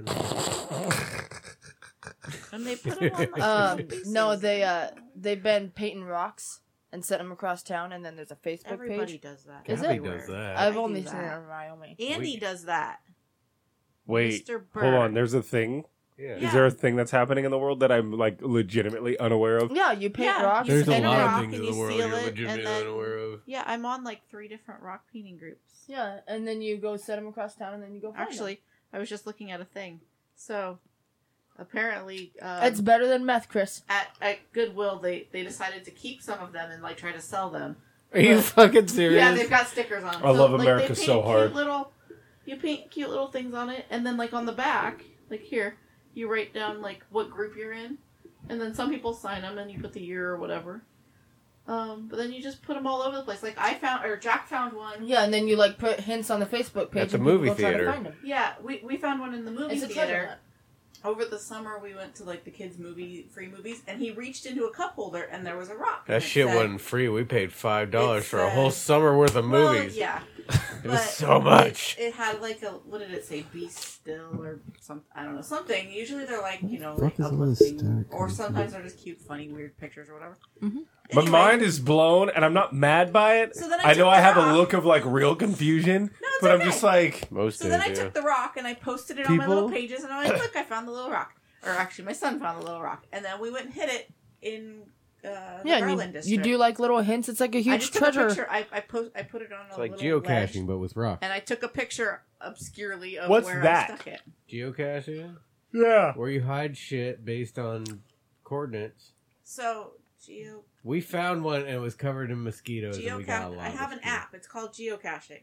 And they put them on, like, there. No, they've been painting rocks and setting them across town, and then there's a Facebook Everybody page. does that. Is it? Gabby does that. I've I only do seen it that. in Wyoming. Andy does that. Wait, Mr. hold Bird. on. There's a thing. Yeah. Yeah. Is there a thing that's happening in the world that I'm like legitimately unaware of? Yeah, you paint Yeah, rocks. you There's a spin lot of rock things and in the you world seal you're it, legitimately and then- unaware of. Yeah, I'm on like 3 different rock painting groups. Yeah, and then you go set them across town, and then you go find Actually, I was just looking at a thing. So, apparently, them. It's better than meth, Chris. at Goodwill, they decided to keep some of them and like try to sell them. Are you fucking serious? Yeah, they've got stickers on them. I love like, America they so paint hard. You paint cute little things on it, and then like on the back, like here, you write down like what group you're in, and then some people sign them and you put the year or whatever. But then you just put them all over the place. Like Jack found one. Yeah, and then you like put hints on the Facebook page At the and people movie go try to theater. find them. Yeah, we found one in the movie It's a treasure theater. hunt. Over the summer, we went to like the kids' free movies, and he reached into a cup holder, and there was a rock. and That it shit said- wasn't free. We paid $5 for a said- whole summer worth of Well, movies. yeah, It was but so much. It had like a, what did it say? Be still or some, I don't know, something. Usually they're like, you know, Fuck like is all this uplifting, stack? or sometimes they're just cute, funny, weird pictures or whatever. Mhm. My Anyway, mind is blown, and I'm not mad by it. So then I know took I the have a rock. look of like real confusion, No, it's but I'm okay. just like, Most So then I days, yeah. took the rock and I posted it on my little People- pages, and I'm like, look, I found the little rock. Or actually, my son found the little rock, and then we went and hid it in the Yeah, Garland and district. you do like little hints. It's like a I huge just took a treasure. picture. I put it on It's a like little ledge, Geocaching, but with rock. and I took a picture obscurely of What's where that? I stuck it. Geocaching? yeah. Where you hide shit based on coordinates. So We found one and it was covered in mosquitoes. And we got a geocache. lot I of have an mosquitoes. app. It's called geocaching,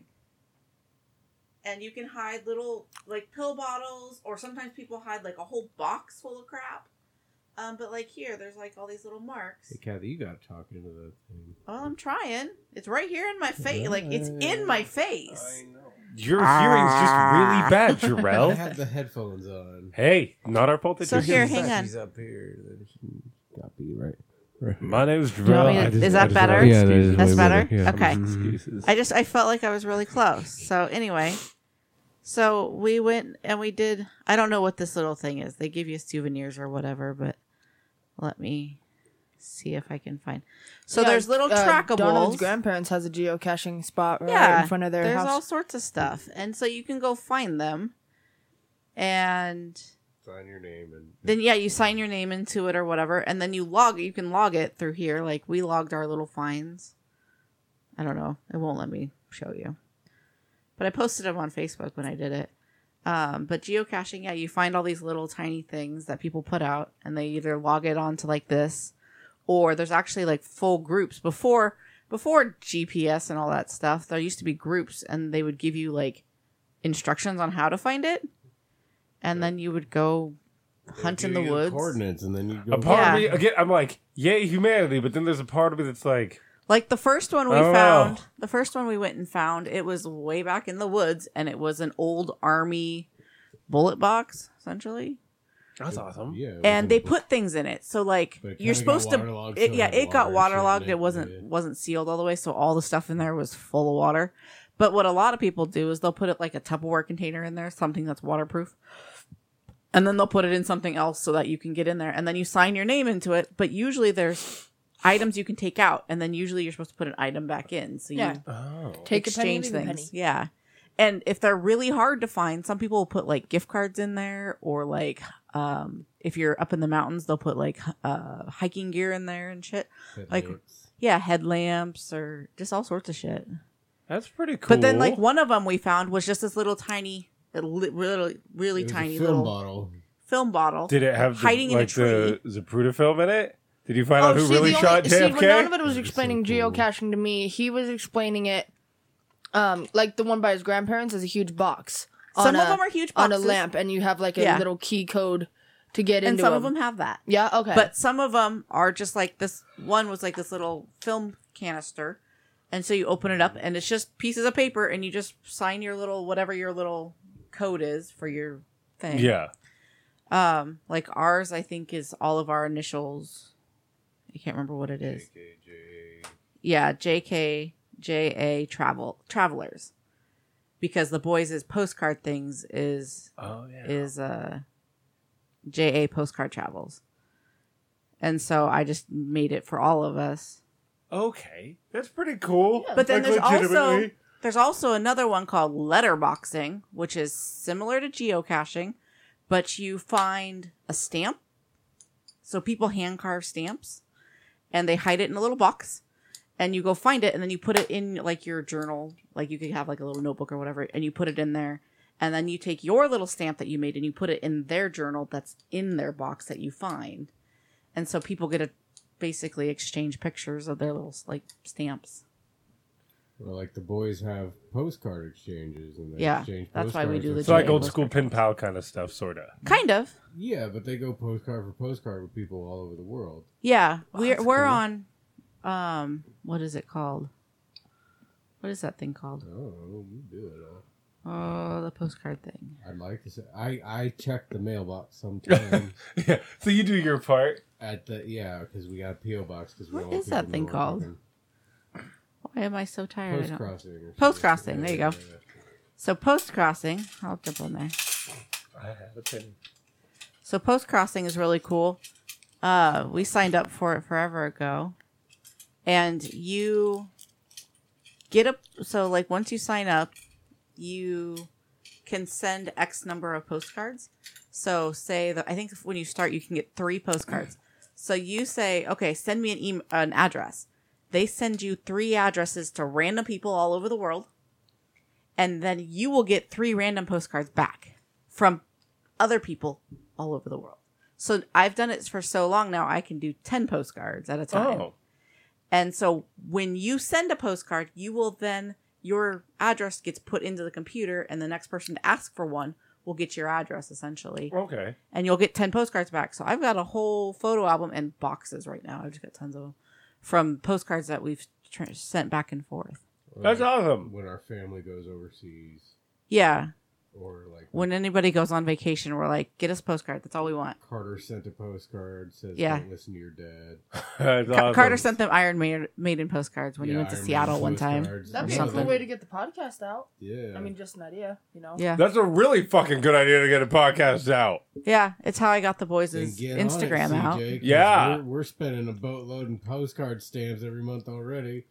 and you can hide little like pill bottles, or sometimes people hide like a whole box full of crap. But like here, there's like all these little marks. Hey, Kathy, you got to talk into the thing. Well, I'm trying. It's right here in my face. Like it's in my face. Your hearing's just really bad, I Jarrell. had the headphones on. Hey, not our fault that So you're here, hearing hang bad. on. She's up here. Got be right. My name's you want me Jarrell. to- is that better? Yeah, that is That's way better? Yeah. Okay. Excuses. I felt like I was really close. So anyway, so we went and we did. I don't know what this little thing is. They give you souvenirs or whatever, but let me see if I can find. So Yeah, there's little Donald's trackables. grandparents has a geocaching spot right Yeah, in front of their there's house. all sorts of stuff, and so you can go find them, and Sign your name and then you sign your name into it or whatever, and then you can log it through here. Like we logged our little finds. I don't know. It won't let me show you, but I posted them on Facebook when I did it. But geocaching, you find all these little tiny things that people put out, and they either log it onto like this, or there's actually like full groups. Before GPS and all that stuff, there used to be groups, and they would give you like instructions on how to find it, and then you would go hunt in the woods. Coordinates, and then you go. A part Yeah. of me, again, I'm like, yay, humanity, but then there's a part of me that's like, Like the first one we I don't found, know. the first one we went and found, it was way back in the woods, and it was an old army bullet box, essentially. that's awesome. Yeah, And they put things in it, so like But it you're kinda got supposed to. waterlogged, It, so yeah, had it got water and shit in waterlogged. it, It wasn't yeah. wasn't sealed all the way, so all the stuff in there was full of water. But what a lot of people do is they'll put it like a Tupperware container in there, something that's waterproof. And then they'll put it in something else so that you can get in there. And then you sign your name into it. But usually there's items you can take out. And then usually you're supposed to put an item back in. So Yeah. you Oh. Take a penny, exchange leave a things. penny. Yeah. And if they're really hard to find, some people will put like gift cards in there, or like if you're up in the mountains, they'll put like hiking gear in there and shit. Like headlamps or just all sorts of shit. That's pretty cool. But then like one of them we found was just this little tiny, really tiny little film bottle. Did it have hiding in a tree? the Zapruder film in it? Did you find out who really shot JFK? When Donovan was explaining geocaching to me, he was explaining it like the one by his grandparents is a huge box. Some of them are huge boxes. On a lamp, and you have like a little key code to get into and some of them have that. Yeah, okay. But some of them are just like this. One was like this little film canister. And so you open it up, and it's just pieces of paper, and you just sign your little, whatever your little code is for your thing. Yeah. Like ours, I think, is all of our initials. I can't remember what it is. Yeah, JKJA Travelers. Because the boys' postcard things is JA Postcard Travels. And so I just made it for all of us. Okay, that's pretty cool. But then like, there's also another one called letterboxing, which is similar to geocaching, but you find a stamp. So people hand carve stamps, and they hide it in a little box, and you go find it, and then you put it in like your journal, like you could have like a little notebook or whatever, and you put it in there, and then you take your little stamp that you made and you put it in their journal that's in their box that you find, and so people get to basically exchange pictures of their little like stamps. Well, like the boys have postcard exchanges, and they exchange that's why we do the. It's like old school pen pal kind of stuff, sort of. Kind of. Yeah, but they go postcard for postcard with people all over the world. Yeah, we're cool. On, what is it called? What is that thing called? Oh, we do it all. Oh, the postcard thing. I'd like to say I check the mailbox sometimes. Yeah, so you do your part at the because we got a PO box. What is that thing called? Why am I so tired? Post crossing. Post crossing. There you go. So post crossing. I'll jump on there. I have a pen. So post crossing is really cool. We signed up for it forever ago, and you get up. So like once you sign up, you can send X number of postcards. So say that I think when you start, you can get 3 postcards. So you say, okay, send me an address. They send you 3 addresses to random people all over the world. And then you will get 3 random postcards back from other people all over the world. So I've done it for so long now, I can do 10 postcards at a time. Oh. And so when you send a postcard, you will then, your address gets put into the computer, and the next person to ask for one will get your address, essentially. Okay. And you'll get 10 postcards back. So I've got a whole photo album and boxes right now. I've just got tons of them from postcards that we've sent back and forth. That's awesome. When our family goes overseas. Yeah. Or like when anybody goes on vacation, we're like, get us a postcard. That's all we want. Carter sent a postcard, says, don't listen to your dad. That's awesome. Carter sent them Iron Maiden postcards when he went to Seattle one time. That'd be a cool way to get the podcast out. Yeah. I mean, just an idea, you know? Yeah. That's a really fucking good idea to get a podcast out. Yeah. It's how I got the boys' Instagram out. CJ, yeah. We're spending a boatload in postcard stamps every month already.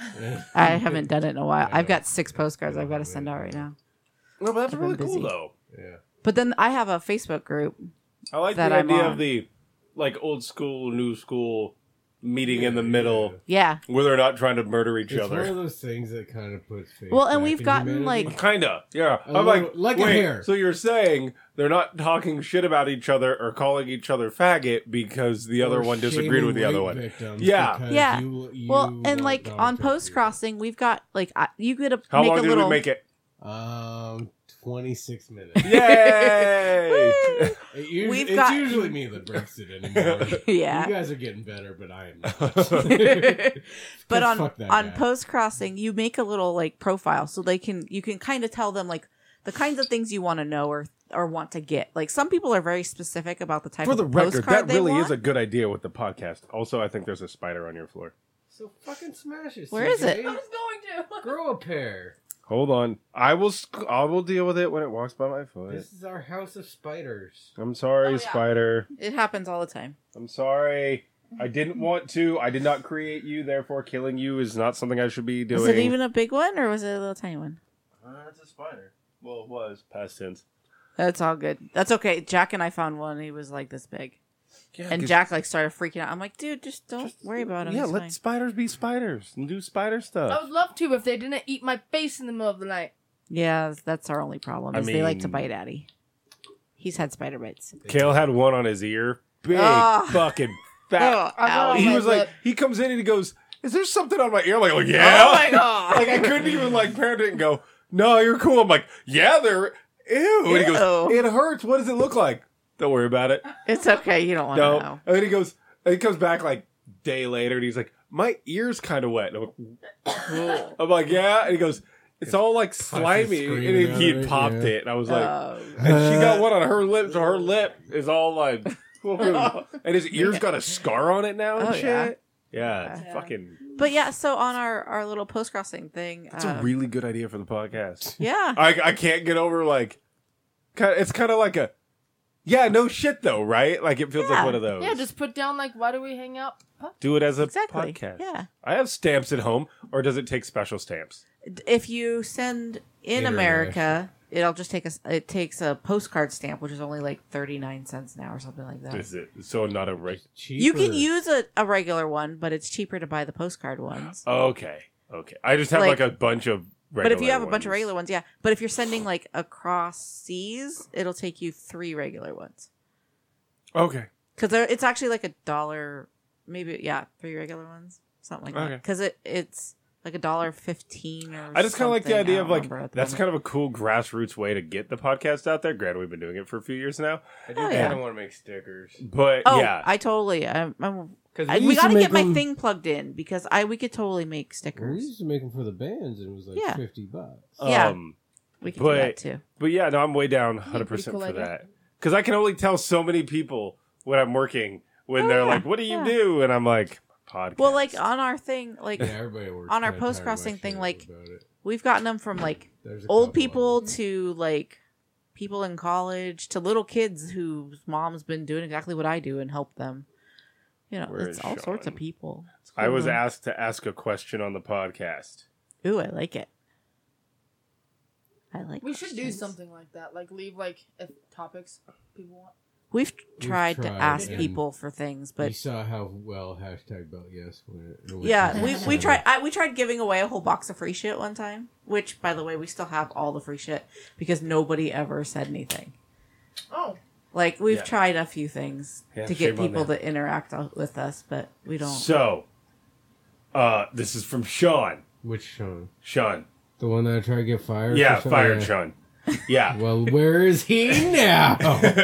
I haven't done it in a while. I've got 6 postcards I've got to send out right now. No, but that's really cool, though. Yeah. But then I have a Facebook group. I like the idea of the like old school, new school meeting in the middle. Yeah. Where they're not trying to murder each It's other. one of those things that kind of puts faith Well, and back we've in gotten humanity. like Kinda, yeah. I'm like wait, a hair. So you're saying they're not talking shit about each other or calling each other faggot because the other Or one disagreed with the other shaming one? rape victims Yeah. because Yeah. you well, and want like dog on therapy. post crossing, we've got like you get a How make long a did little. we make it? 26 minutes. Yay! It's usually me that breaks it anymore. Yeah. You guys are getting better, but I am not. But Fuck that on guy. post crossing, you make a little like profile so you can kind of tell them like the kinds of things you want to know or want to get. Like some people are very specific about the type For of the record, postcard that they really want. is a good idea with the podcast. Also, I think there's a spider on your floor. So fucking smash it. Where is it? I was going to. Grow a pair. Hold on. I will deal with it when it walks by my foot. This is our house of spiders. I'm sorry, Oh, yeah. spider. It happens all the time. I'm sorry. I didn't want to. I did not create you. Therefore, killing you is not something I should be doing. Was it even a big one or was it a little tiny one? That's a spider. Well, it was past tense. That's all good. That's okay. Jack and I found one. He was like this big. Yeah, And 'cause- Jack like started freaking out. I'm like, dude, just don't worry about him. Yeah, He's let fine. spiders be spiders and do spider I stuff. would love to if they didn't eat my face in the middle of the night. Yeah, that's our only problem. I Is they like to mean- bite Addie. He's had spider bites. Kale had one on his ear. Big Ah. fucking fat. I got He my was like, lip. he comes in and he goes, "Is there something on my ear?" I'm like, yeah. Oh my god! Like I couldn't even like parent it and go, "No, you're cool." I'm like, "Yeah, they're ew." And he goes, Ew. "It hurts. What does it look like?" Don't worry about it. It's okay. You don't want to No. know. And then he goes, and he comes back like day later and he's like, "My ear's kind of wet." And I'm like, "Yeah." And he goes, "It's all like slimy." And screaming he at had it, popped yeah. it. And I was like, Oh. and she got one on her lip, so her lip is all like, and his ear's got a scar on it now and Oh, shit. yeah. Yeah, it's Yeah. fucking. But yeah, so on our little post crossing thing, That's a really good idea for the podcast. yeah, I can't get over like, it's kind of like a, yeah, no shit though, right? Like it feels like Yeah. one of those. Yeah, just put down like, why do we hang out? Huh? do it as a exactly. podcast. Yeah, I have stamps at home, or does it take special stamps? if you send in America, it'll just take us. It takes a postcard stamp, which is only like 39 cents now or something like that. Is it so not a reg? You can use a regular one, but it's cheaper to buy the postcard ones. Okay. I just have like, Like- a bunch of. But if you have a bunch ones. of regular ones, yeah. But if you're sending like across seas, it'll take you 3 regular ones. Okay. Because it's actually like $1, maybe 3 regular ones, something like Okay. that. Because it's like $1.15 or. I just kind of like the something. idea I of don't like remember at the that's moment. kind of a cool grassroots way to get the podcast out there. Granted, we've been doing it for a few years now, I do Oh, kind yeah. of want to make stickers. but Oh, yeah, I totally. Because We got to get my thing plugged in because we could totally make We stickers. used to make them for the bands, and it was like Yeah. $50. Yeah. um, We could but- do that too. but yeah, no, I'm way down 100% pretty cool for idea. that because I can only tell so many people when I'm working when they're yeah, like, "What do you yeah. do?" and I'm like, "Podcast." Well, like on our thing, like Yeah, everybody at work's on our kinda tired of my post-crossing shit thing, like, about it. we've gotten them from like There's a old couple people of them. to like people in college to little kids whose mom's been doing exactly what I do and help them. You know, Where it's is all sorts of Sean? people. It's I was cool. asked to ask a question on the podcast. Ooh, I like it. I like. We should do questions. something like that. Like leave like if topics people want. We've tried to tried, ask and people for things, You but saw how well #BeltYes went. and it went yeah, to- we tried. We tried giving away a whole box of free shit one time. Which, by the way, we still have all the free shit because nobody ever said anything. Oh, Like we've Yeah. tried a few things Yeah, to get shame on people them. to interact with us, but we don't. So, this is from Sean. Which Sean? Sean, The one that I tried to get fired? yeah, for something? fired Yeah. Sean. Yeah. Well, where is he now?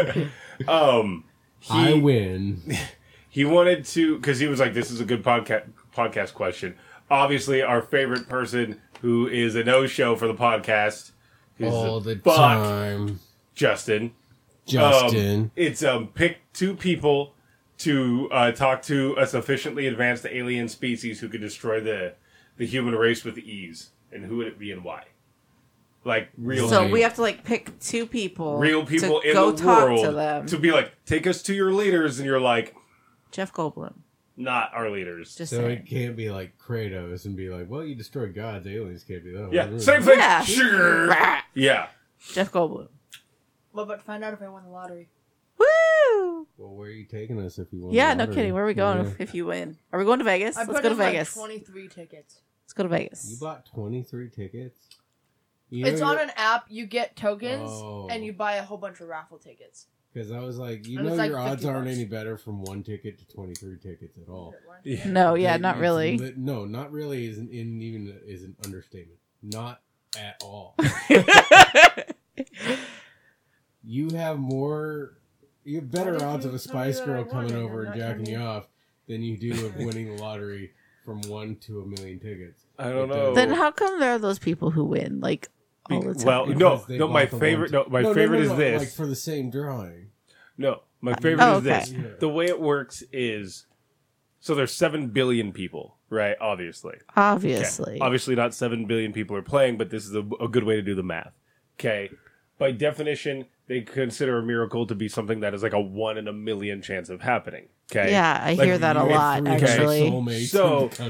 I He win. he wanted to because he was like, "This is a good podcast question." Obviously, our favorite person who is a no-show for the podcast is All the fuck time. Justin. Justin. It's pick 2 people to talk to a sufficiently advanced alien species who could destroy the human race with ease, and who would it be and why? Like real, So Right. we have to like pick 2 people, real people to in go the talk world to them. to be like, take us to your leaders, and you're like, Jeff Goldblum. not our leaders. Just so saying. it can't be like Kratos and be like, well, you destroyed gods. Aliens can't be that. Yeah, same thing. Yeah. Sure. Yeah. Jeff Goldblum. well, but find out if I won the lottery. Woo! Well, where are you taking us if you want? Yeah, no kidding. Where are we going if you win? Are we going to Vegas? I Let's put go to in like Vegas. 23 tickets. Let's go to Vegas. You bought 23 tickets? You It's know on you're- an app. You get tokens, Oh. and you buy a whole bunch of raffle tickets. Because I was like, you And know, it's like your odds 50 aren't bucks. any better from 1 ticket to 23 tickets at all. Yeah. No, yeah, It- not it's really. no, not really is an understatement. Not at all. You have better Why odds did of you a tell me Spice that I Girl won coming and over I'm and not jacking you coming? off than you do of winning the lottery from 1 to 1,000,000 tickets. I don't It know. does. Then how come there are those people who win like all the time? Well, Because they no. My bought the favorite. one- No, my favorite is this. Like for the same drawing. No, my favorite Oh, is okay. this. Yeah. The way it works is, so there's 7 billion people, right? Obviously. Obviously. Okay. Obviously, not 7 billion people are playing, but this is a good way to do the math. Okay. By definition, they consider a miracle to be something that is like a 1 in a million chance of happening. Okay. Yeah, I Like, hear that a lot, actually. So- So,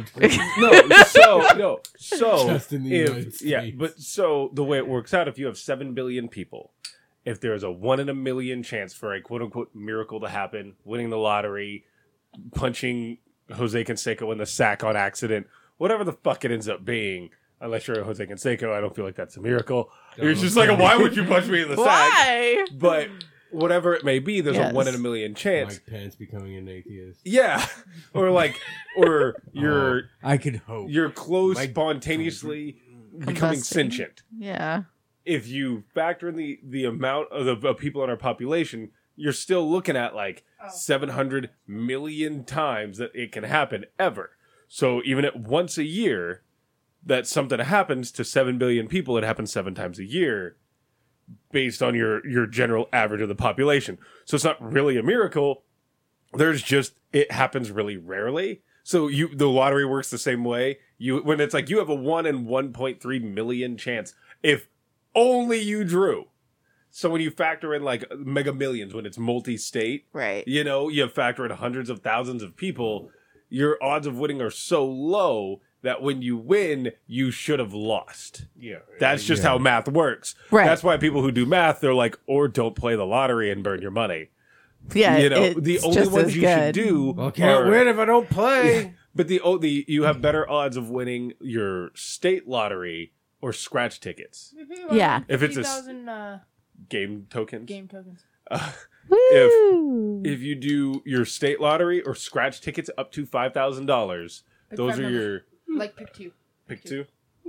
So Just in the United States. but so the way it works out, if you have 7 billion people, if there's a 1 in a million chance for a quote unquote miracle to happen, winning the lottery, punching Jose Canseco in the sack on accident, whatever the fuck it ends up being, unless you're Jose Canseco, I don't feel like that's a miracle. You're just like, why would you punch me in the sack? Why? But whatever it may be, there's Yes. a 1 in a million chance. Mike Pence becoming an atheist. Yeah. Or I could hope. your clothes Mike- spontaneously becoming Combusting. sentient. Yeah. If you factor in the amount of people in our population, you're still looking at like 700 million times that it can happen ever. So even at once a year, that something happens to 7 billion people, it happens 7 times a year based on your general average of the population. So it's not really a miracle. There's just, it happens really rarely. So the lottery works the same way. When it's like you have a 1 in 1.3 million chance if only you drew. So when you factor in like Mega Millions, when it's multi-state, Right. you factor in hundreds of thousands of people, your odds of winning are so low that when you win, you should have lost. Yeah. That's just how math works. Right. That's why people who do math, they're like, or don't play the lottery and burn your money. Yeah. The it's only just ones as you good. should do Well, I can't win if I don't play. But you have better odds of winning your state lottery or scratch tickets. Yeah. If it's a 50,000 game tokens. game tokens. Woo! If you do your state lottery or scratch tickets up to $5,000, Pick those five are numbers. your Like pick 2. pick 2.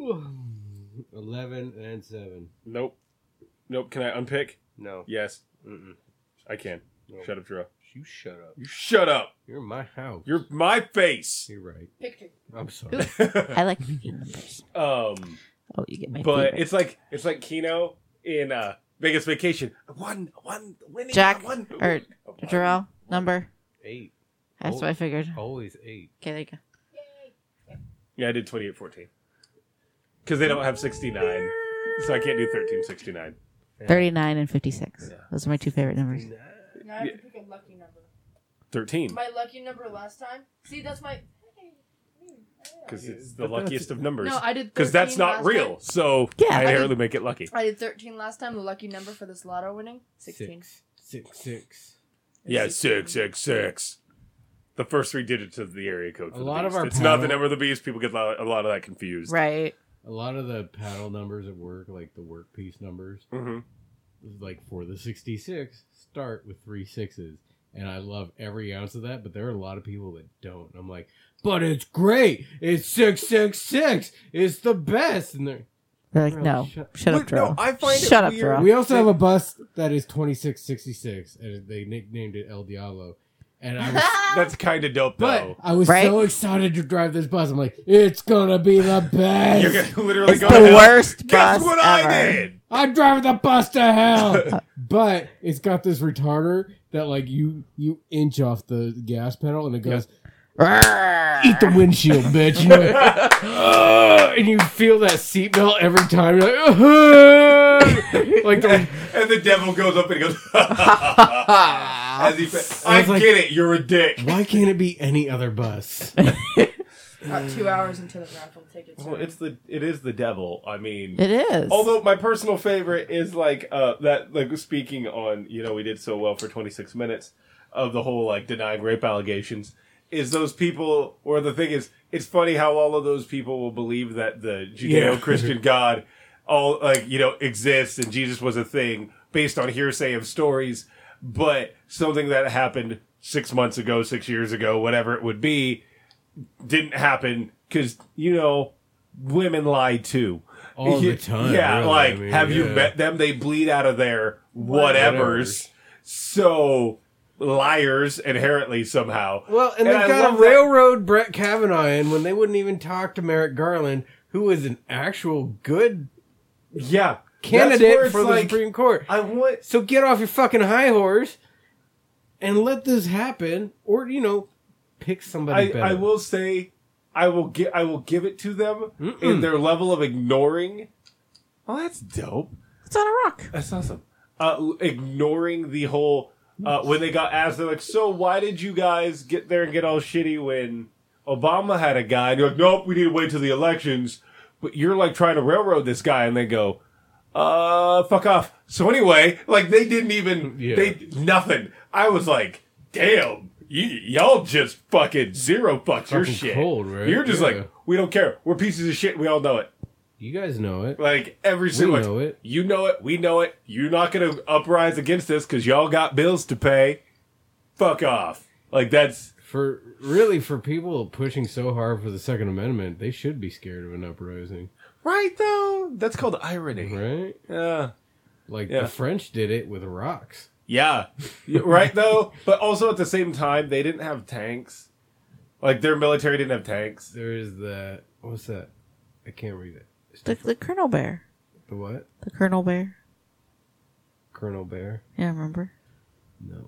11 and 7. Nope. Can I unpick? No. Yes, Mm-mm. I can. No. Shut up, Drew. You shut up. You shut up. You're in my house. You're my face. You're right. Pick 2. I'm sorry. I like picking numbers. Oh, you get my but favorite. it's like Keno in Vegas Vacation. One winning. Jack, one, or Jarrell, number. 8. That's what I figured. Always 8. Okay, there you go. Yeah, I did 28-14. Because they don't have 69. So I can't do 13-69. 39 and 56. Those are my two favorite numbers. Now I have to pick a lucky number. 13. My lucky number last time. See, that's my. Because it's the luckiest of numbers. No, I did. Because that's 13 not last real. time. So Yeah. I I inherently did- make it lucky. I did 13 last time. The lucky number for this lotto winning 16. 6. Yeah, 666. The first 3 digits of the area code for A the lot beast. of our It's not the panel- number of the beast. People get a lot of that confused. Right. A lot of the paddle numbers at work, like the work piece numbers, Mm-hmm. like for the 66, start with 3 6s. And I love every ounce of that, but there are a lot of people that don't. I'm like, but it's great. It's 666. It's the best. And they're They're like, Bro, no. shut- Shut up, No, Drew. I find it Shut up, weird. Drew. we also have a bus that is 2666, and they nicknamed it El Diablo. And I was, That's kind of dope, but though. I was Right? so excited to drive this bus. I'm like, it's gonna be the best. You're going to literally It's go the to hell. worst Guess bus what ever. I did? I'm driving the bus to hell. But it's got this retarder that like you inch off the gas pedal and it goes, eat the windshield, bitch. You know, and you feel that seatbelt every time. You're like, like the, And the devil goes up and he goes, as he, I was like- get it, you're a dick. why can't it be any other bus? About 2 hours into the raffle tickets. Well, it is the devil. I mean, It is. although my personal favorite is like that, like speaking on, we did so well for 26 minutes of the whole like denying rape allegations. Is those people, or the thing is, it's funny how all of those people will believe that the Judeo-Christian God all exists and Jesus was a thing based on hearsay of stories, but something that happened 6 months ago, 6 years ago, whatever it would be, didn't happen because women lie too. All the time, Yeah, really. like I mean, have you yeah. met them? They bleed out of their whatevers. So liars inherently somehow. Well, and I they've got love to railroad Brett Kavanaugh in when they wouldn't even talk to Merrick Garland, who is an actual good Yeah, that's where candidate it's for the like, Supreme Court. I want. So get off your fucking high horse and let this happen, or pick somebody better. I will say, I will give it to them in their level of ignoring. Well, that's dope. It's on a rock. That's awesome. ignoring the whole when they got asked, they're like, so why did you guys get there and get all shitty when Obama had a guy? And you're like, nope, we need to wait till the elections. But you're like trying to railroad this guy, and they go, fuck off. So anyway, like they didn't even nothing. I was like, damn, y'all just fucking zero fucks your shit. Cold, right? You're just like, we don't care. We're pieces of shit. We all know it. You guys know it. Like every single, know it. You know it. We know it. You're not gonna uprise against us because y'all got bills to pay. Fuck off. Like that's for people pushing so hard for the Second Amendment. They should be scared of an uprising, right? Though that's called irony, right? Yeah. Like the French did it with rocks. Yeah, right. Though, but also at the same time, they didn't have tanks. Like their military didn't have tanks. There is that. What's that? I can't read it. The Colonel Bear. The what? The Colonel Bear. Colonel Bear? Yeah, remember? No.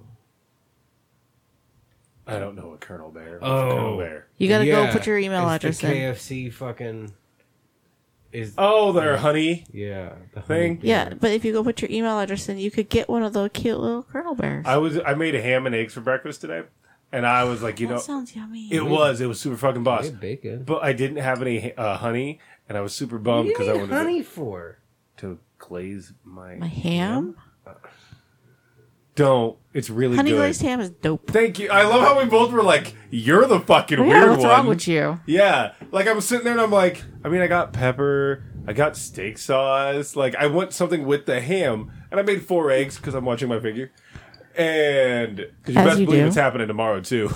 I don't know what Colonel Bear. Oh. Colonel Bear. You gotta go put your email address the in. KFC fucking... their honey Yeah. The thing? Yeah, but if you go put your email address in, you could get one of those cute little Colonel Bears. I made a ham and eggs for breakfast today. And I was like, that sounds yummy. It was super fucking boss. Bacon. But I didn't have any honey, and I was super bummed because I wanted honey for to glaze my ham. Don't. It's really Honey good. glazed ham is dope. Thank you. I love how we both were like, "You're the fucking Yeah, weird what's one." wrong with you? Yeah, like I'm sitting there and I'm like, I mean, I got pepper, I got steak sauce. Like I want something with the ham, and I made 4 eggs because I'm watching my figure. And because you best believe it's happening tomorrow too.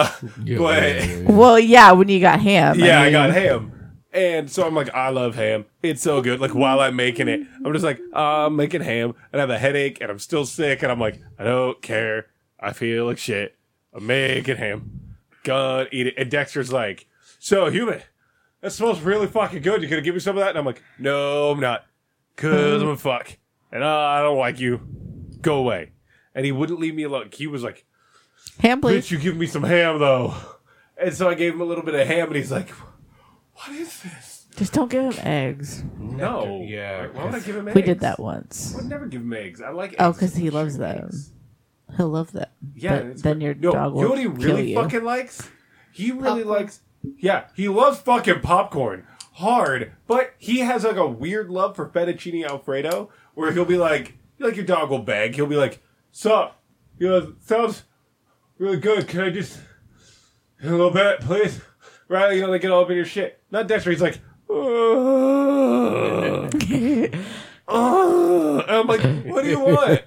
Well, yeah, when you got ham. Yeah, I got ham. And so I'm like, I love ham. It's so good. Like while I'm making it, I'm just like, I'm making ham and I have a headache and I'm still sick. And I'm like, I don't care. I feel like shit. I'm making ham. Gonna eat it. And Dexter's like, so human, that smells really fucking good. You gonna give me some of that? And I'm like, no, I'm not. Cause I'm a fuck. And I don't like you. Go away. And he wouldn't leave me alone. He was like, ham, please. Bitch, you give me some ham, though. And so I gave him a little bit of ham, and he's like, what is this? Just don't give him eggs. No. Yeah. Why would I give him eggs? We did that once. I would never give him eggs. I like eggs. Oh, because he loves them. He'll love them. Yeah. But then your dog will you know what he kill really you. fucking likes? He really likes... Yeah, he loves fucking popcorn. Hard. But he has like a weird love for fettuccine Alfredo, where he'll be like your dog will beg. He'll be like, sup? You know, sounds really good. Can I just a little bit, please? Right? You know, they get all up in your shit. Not Dexter. He's like, and I'm like, what do you want?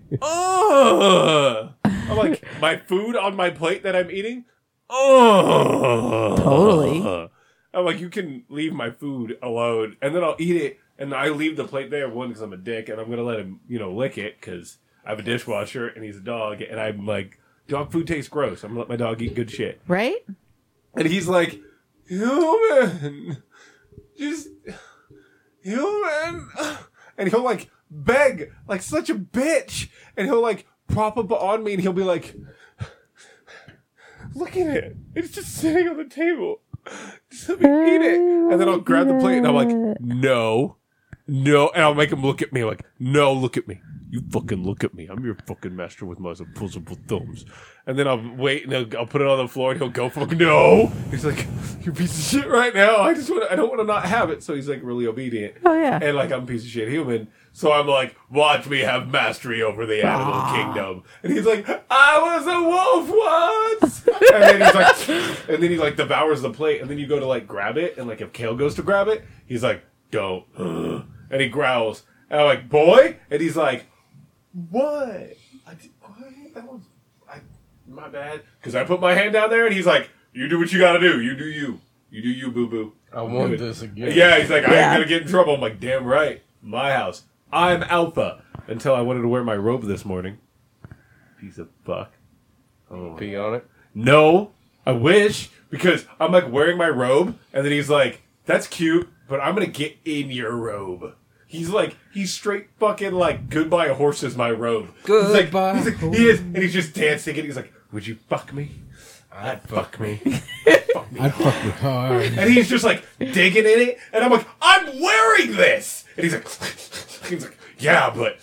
I'm like, my food on my plate that I'm eating? Totally. I'm like, you can leave my food alone, and then I'll eat it, and I leave the plate there, one, because I'm a dick, and I'm going to let him, lick it, because I have a dishwasher, and he's a dog, and I'm like, dog food tastes gross. I'm going to let my dog eat good shit. Right? And he's like, human, just, human. And he'll, like, beg, like such a bitch, and he'll, like, prop up on me, and he'll be like, look at it. It's just sitting on the table. Just let me eat it. And then I'll grab the plate and I'm like, no. And I'll make him look at me like, no, look at me. You fucking look at me. I'm your fucking master with my opposable thumbs. And then I'll wait and I'll put it on the floor and he'll go fucking no. He's like, you're a piece of shit right now. I don't want to not have it. So he's like really obedient. Oh yeah. And like I'm a piece of shit human. So I'm like, watch me have mastery over the animal kingdom. And he's like, I was a wolf once. And then he like devours the plate. And then you go to like grab it. And like if Kale goes to grab it, he's like, don't. And he growls. And I'm like, boy. And he's like, what? My bad. Because I put my hand down there and he's like, you do what you gotta do. You do you. You do you, boo-boo. I want this again. Yeah, he's like, I ain't gonna get in trouble. I'm like, damn right. My house. I'm alpha. Until I wanted to wear my robe this morning. Piece of fuck. Oh. Pee on it? No. I wish. Because I'm like wearing my robe. And then he's like, that's cute. But I'm gonna get in your robe. He's straight fucking like, goodbye horses, my robe. Goodbye. He's like, he is. And he's just dancing. And he's like, would you fuck me? I'd fuck me. I'd fuck me hard. And he's just like digging in it. And I'm like, I'm wearing this. And he's like, yeah, but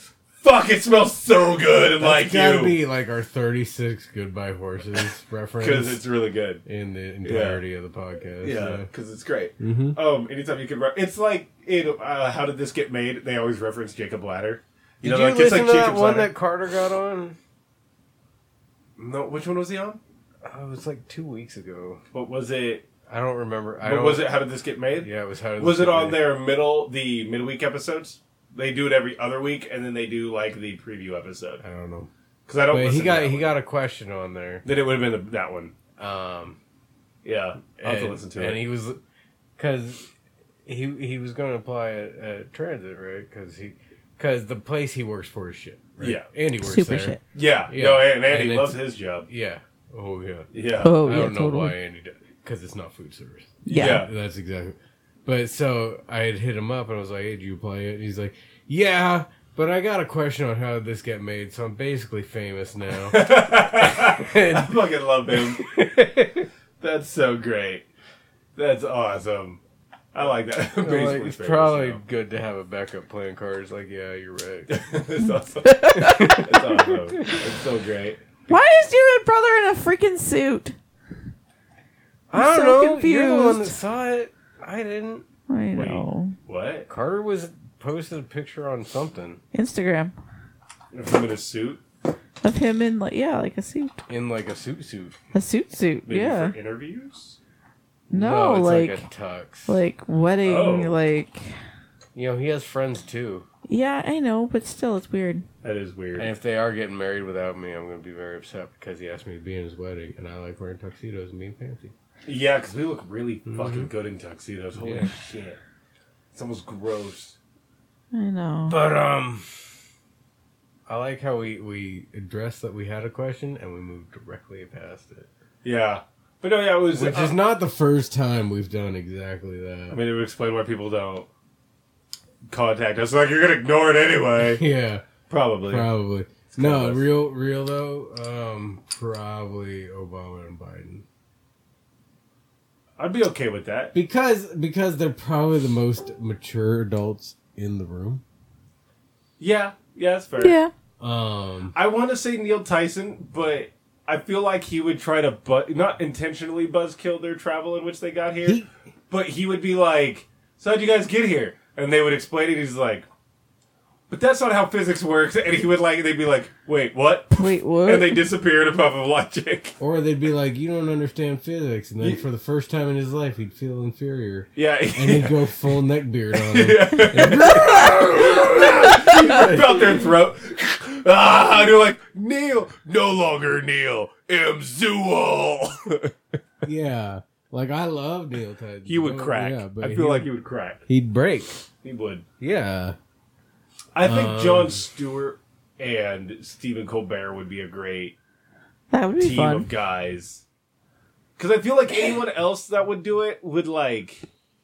fuck, it smells so good and That's like gotta you. be like our 36 Goodbye Horses reference. Because it's really good. in the entirety of the podcast. Yeah, because it's great. Mm-hmm. Anytime you can, it's like in How Did This Get Made? They always reference Jacob Ladder. Did you like, it's listen like to that Jacob's one Ladder. that Carter got on? No, which one was he on? It was like 2 weeks ago. What was it? I don't remember. What was it? How Did This Get Made? Yeah, it was How Did Was This it Get on Made? their midweek episodes? They do it every other week, and then they do like the preview episode. I don't know. Because I don't. But listen he to got that he one. got a question on there. Then it would have been that one. Yeah, I'll have to And- listen to and it. he was, because he was going to apply at transit, right? Because the place he works for is shit. Right? Yeah. Andy works Super there. shit. Yeah, Yeah. no, and Andy And loves it's- his job. Yeah. Oh yeah. Yeah, Oh, I yeah, don't know totally. why Andy does. Because it's not food service. Yeah. That's exactly. But so I had hit him up and I was like, "Hey, did you play it?" And he's like, "Yeah, but I got a question on how this get made, so I'm basically famous now." I fucking love him. That's so great. That's awesome. I like that. I'm Basically like, it's famous probably now. good to have a backup playing cards. Like, yeah, you're right. That's awesome. That's awesome. It's so great. Why is your brother in a freaking suit? I don't so know. You're the confused. one that saw it. I didn't. I know. What? Carter was posted a picture on something Instagram Of him in a suit? of him in like like a suit, in like a suit. a suit. Maybe Yeah. for interviews? No, it's like a tux. like wedding, Oh. like You know, he has friends too. yeah, I know, but still, it's weird. That is weird. And if they are getting married without me, I'm going to be very upset because he asked me to be in his wedding, and I like wearing tuxedos and being fancy. Yeah, because we look really fucking good in tuxedos. Holy Yeah. shit. It's almost gross. I know. But I like how we addressed that we had a question and we moved directly past it. Yeah. But no, yeah, it was... Which is not the first time we've done exactly that. I mean, it would explain why people don't contact us. Like, you're going to ignore it anyway. Yeah, Probably. probably. kind No, of- real though. Probably Obama and Biden I'd be okay with that. because they're probably the most mature adults in the room. Yeah. Yeah, that's fair. Yeah. I want to say Neil Tyson, but I feel like he would try to not intentionally buzzkill their travel in which they got here, but he would be like, "So how'd you guys get here?" And they would explain it. He's like, "But that's not how physics works." And he would they'd be like, "Wait, what?" Wait, what? And they disappear in a puff of logic. Or they'd be like, "You don't understand physics," and then for the first time in his life, he'd feel inferior, Yeah. and he'd go full neckbeard on him. Rip out their throat. And you're like, Neil, no longer Neil, Zuul. Yeah, like I love Neil Tyson. He would Oh, crack. Yeah, but I feel like he would crack. he'd break. He would. Yeah, I think Jon Stewart and Stephen Colbert would be a great That would be team fun. of guys. Because I feel like anyone else that would do it would like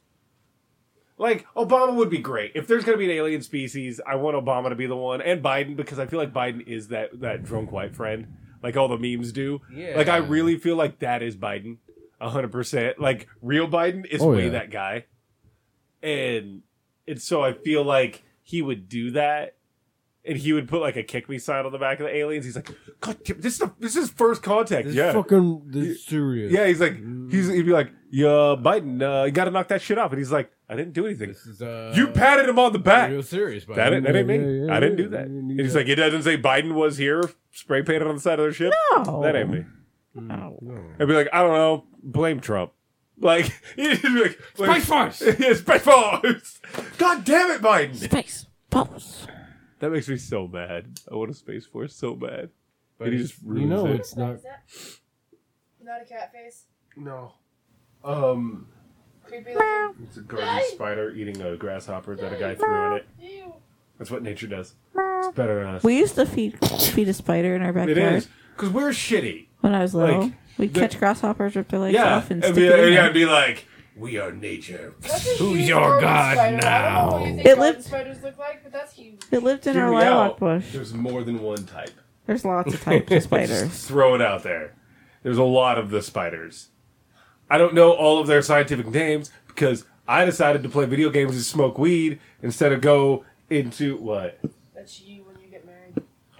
Obama would be great. If there's going to be an alien species, I want Obama to be the one, and Biden, because I feel like Biden is that drunk white friend, like all the memes do. Yeah. Like I really feel like that is Biden, 100%. Like real Biden is Oh, way yeah. that guy, and so I feel like he would do that. And he would put like a kick me sign on the back of the aliens. He's like, God, this is first contact. this yeah. this is serious. Yeah, he's like, he'd be like, yeah, Biden, you got to knock that shit off. And he's like, I didn't do anything. This is You patted him on the back. real serious. That ain't me. Yeah, I didn't do that. yeah, And he's like, it doesn't say Biden was here, spray painted on the side of their ship. No. That ain't me. No. I'd be like, I don't know, blame Trump. Like, he'd be like, Space Force! Yeah, Space Force! God damn it, Biden! Space Force. That makes me so mad. I want a Space Force so bad. But And he just you ruins know it. it's not. Not a cat face. No. Creepy looking. It's a garden spider eating a grasshopper that a guy threw in it. Ew. That's what nature does. It's better than us. We used to feed a spider in our It backyard is. Because we're shitty. when I was little. Like, We'd the- catch grasshoppers, rip their legs Yeah. off, and And stick be, it in there. and be like, we are nature. That's a Who's huge your garden god spider. I don't know what you now? think It garden lived- spiders look like, but that's huge. It lived in Hear our me lilac out. bush. There's more than one type. There's lots of types of spiders. Just throw it out there. There's a lot of the spiders. I don't know all of their scientific names because I decided to play video games and smoke weed instead of go into what? That's you when you get married.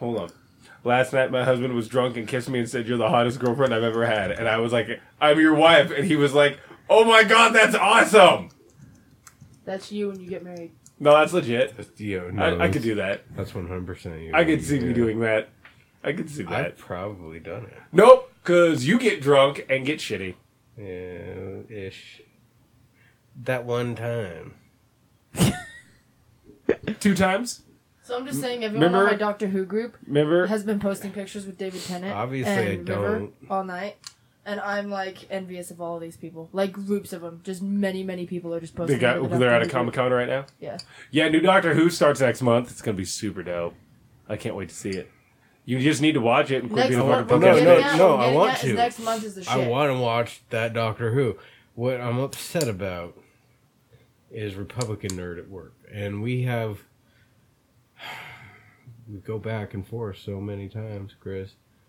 Hold on. Last night, my husband was drunk and kissed me and said, "You're the hottest girlfriend I've ever had." And I was like, "I'm your wife." And he was like, "Oh my god, that's awesome." That's you when you get married. No, that's legit. I could do that. That's 100% you. I could see me doing that. I could see that. I've probably done it. Nope, because you get drunk and get shitty. Yeah, ish. That one time. 2 times? So I'm just saying, everyone Remember- on my Doctor Who group Remember? has been posting pictures with David Tennant Obviously, and I River don't. all night, and I'm like envious of all of these people, like groups of them. Just many people are just posting. They're with the at Doctor a Who group. Comic-Con right now? Yeah. Yeah, new Doctor Who starts next month. It's going to be super dope. I can't wait to see it. You just need to watch it and quit Next being a month, fucking what we're No, podcast. getting at, no, what we're I getting want at is to. next month is the shit. I want to watch that Doctor Who. What I'm upset about is Republican Nerd at work. And we go back and forth so many times, Chris.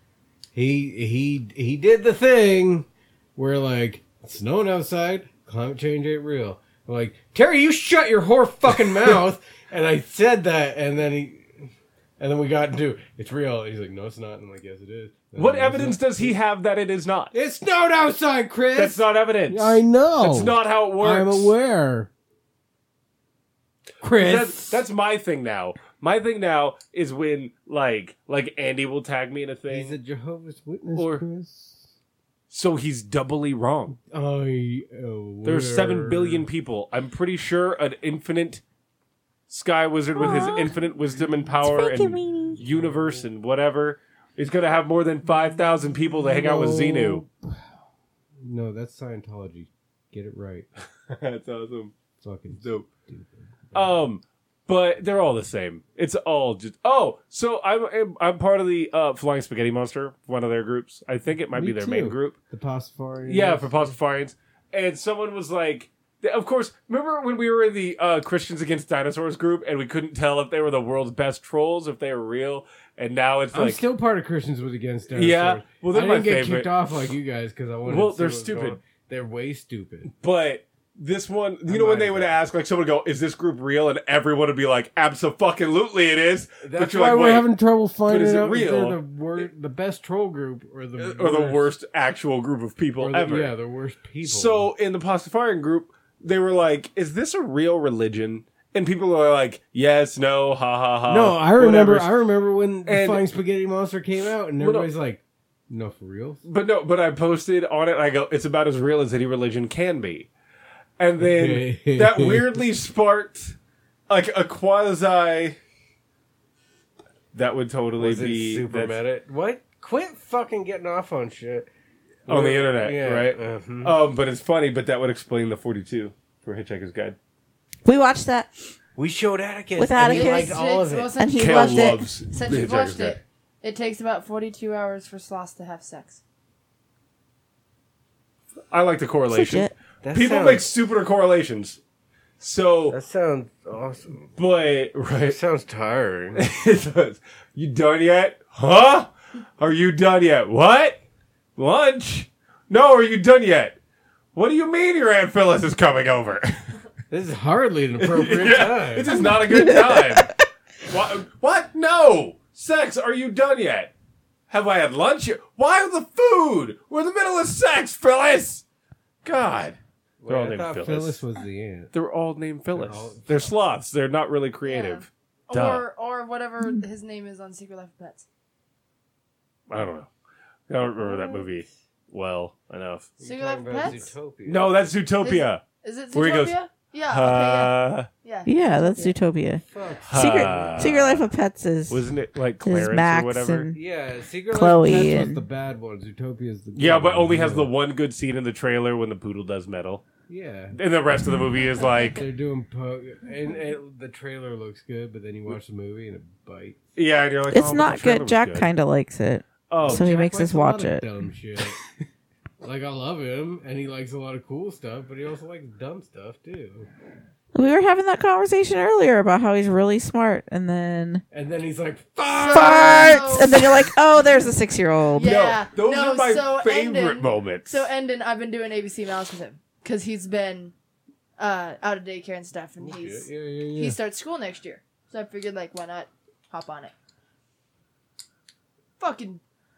He did the thing where, like, it's snowing outside, climate change ain't real. I'm like, Terry, you shut your whore fucking mouth. And I said that, and then we got into it's real. He's like, no, it's not. And I'm like, yes, it is. What evidence does he have that it is not? It snowed outside, Chris. That's not evidence. I know. That's not how it works. I'm aware. Chris. That's my thing now. My thing now is when like Andy will tag me in a thing, He's a Jehovah's Witness, Or- Chris. so he's doubly wrong. There's 7 billion people. I'm pretty sure an infinite sky wizard with his infinite wisdom and power and universe and whatever is going to have more than 5,000 people to hang out with Xenu. No, that's Scientology. Get it right. That's awesome. Fucking Dope. But they're all the same. It's all just so I'm part of the Flying Spaghetti Monster, one of their groups. I think it might Me be their too. main group. The Pastafarians. Yeah, for Pastafarians. And someone was like, of course, remember when we were in the Christians Against Dinosaurs group and we couldn't tell if they were the world's best trolls, if they were real, and now it's I'm like, still part of Christians with Against Dinosaurs. yeah, well, they're I my didn't get favorite. kicked off like you guys because I wanted Well, to see they're what's stupid. going on. They're way stupid. But this one, you know when they would ask, like someone would go, is this group real? And everyone would be like, abso-fucking-lutely it is. That's but you're why like, we're wait, having trouble finding is it out if real? they're the best troll group or the worst actual group of people or the, ever. Yeah, the worst people. So in the Pastafarian group, they were like, is this a real religion? And people are like, yes, no, ha ha ha. no, I remember. whatever. I remember when the And- Flying Spaghetti Monster came out, and Well, no. everybody's like, "No, for real." But I posted on it and I go, it's about as real as any religion can be. And then that weirdly sparked like a quasi that would totally Was it be super that's- meta? What? Quit fucking getting off on shit. on the internet, Yeah, right? mhm. But it's funny, but that would explain the 42 for Hitchhiker's Guide. We watched that. We showed Atticus. With and he Atticus. liked all of it. And he Kale loved it. loves Since the you've Hitchhiker's watched Guide. it takes about 42 hours for sloths to have sex. I like the correlation. Legit. That People sounds- make stupider correlations. So, That sounds awesome. but It right, sounds tiring. it does. You done yet? Huh? Are you done yet? What? Lunch? No, are you done yet? What do you mean your Aunt Phyllis is coming over? This is hardly an appropriate Yeah, time. this is not a good time. What? No. Sex, are you done yet? Have I had lunch yet? Why the food? We're in the middle of sex, Phyllis. God. They're all I named thought Phyllis. Phyllis was the ant. They're all named Phyllis. all- They're sloths. They're not really creative. Duh. Or whatever his name is on Secret Life of Pets. I don't know. I don't remember that movie well enough. Secret Life of Pets? Zootopia. No, that's Zootopia. Is it Where he goes, Zootopia? Yeah. Okay, yeah. Yeah, that's Zootopia. Secret Life of Pets is Wasn't it like is Clarence or Max whatever? and Yeah, Secret Chloe Life of Pets was and- the bad one. Zootopia is the good Yeah, but one. only has the one good scene in the trailer when the poodle does metal. Yeah. And the rest of the movie is like, They're doing and the trailer looks good, but then you watch the movie and it bites. yeah, and you're like, it's oh, but not the trailer good. was Jack kind of likes it, Oh, so he Jack makes likes us a lot watch of it. Dumb shit. Like I love him, and he likes a lot of cool stuff, but he also likes dumb stuff too. We were having that conversation earlier about how he's really smart, and then And then he's like, farts, and then you're like, oh, there's a 6-year-old. Yeah. no, those No, are my so favorite Endon- moments. So Endon, I've been doing ABC Mouse with him because he's been out of daycare and stuff, and yeah. he starts school next year. So I figured, like, why not hop on it? fucking...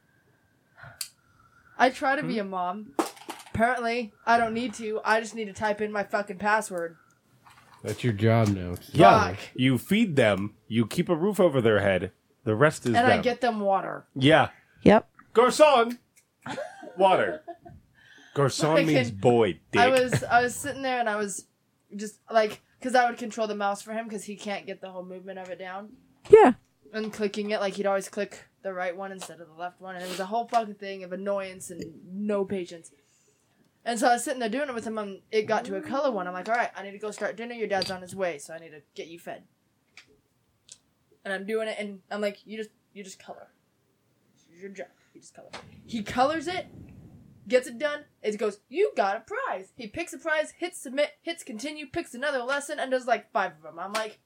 I try to be a mom. Apparently, I don't need to. I just need to type in my fucking password. That's your job now. Yeah, Fuck. you feed them, you keep a roof over their head. The rest is And them. I get them water. Yeah. Yep. Garçon! Water. Garçon Like, means boy, dick. I was sitting there and I was just like, because I would control the mouse for him because he can't get the whole movement of it down. Yeah. And clicking it, like he'd always click the right one instead of the left one. And it was a whole fucking thing of annoyance and no patience. And so I was sitting there doing it with him and it got to a color one. I'm like, alright, I need to go start dinner. Your dad's on his way, so I need to get you fed. And I'm doing it and I'm like, you just color. This is your job. You just color. He colors it. Gets it done. It goes, you got a prize. He picks a prize, hits submit, hits continue, picks another lesson, and does like 5 of them. I'm like,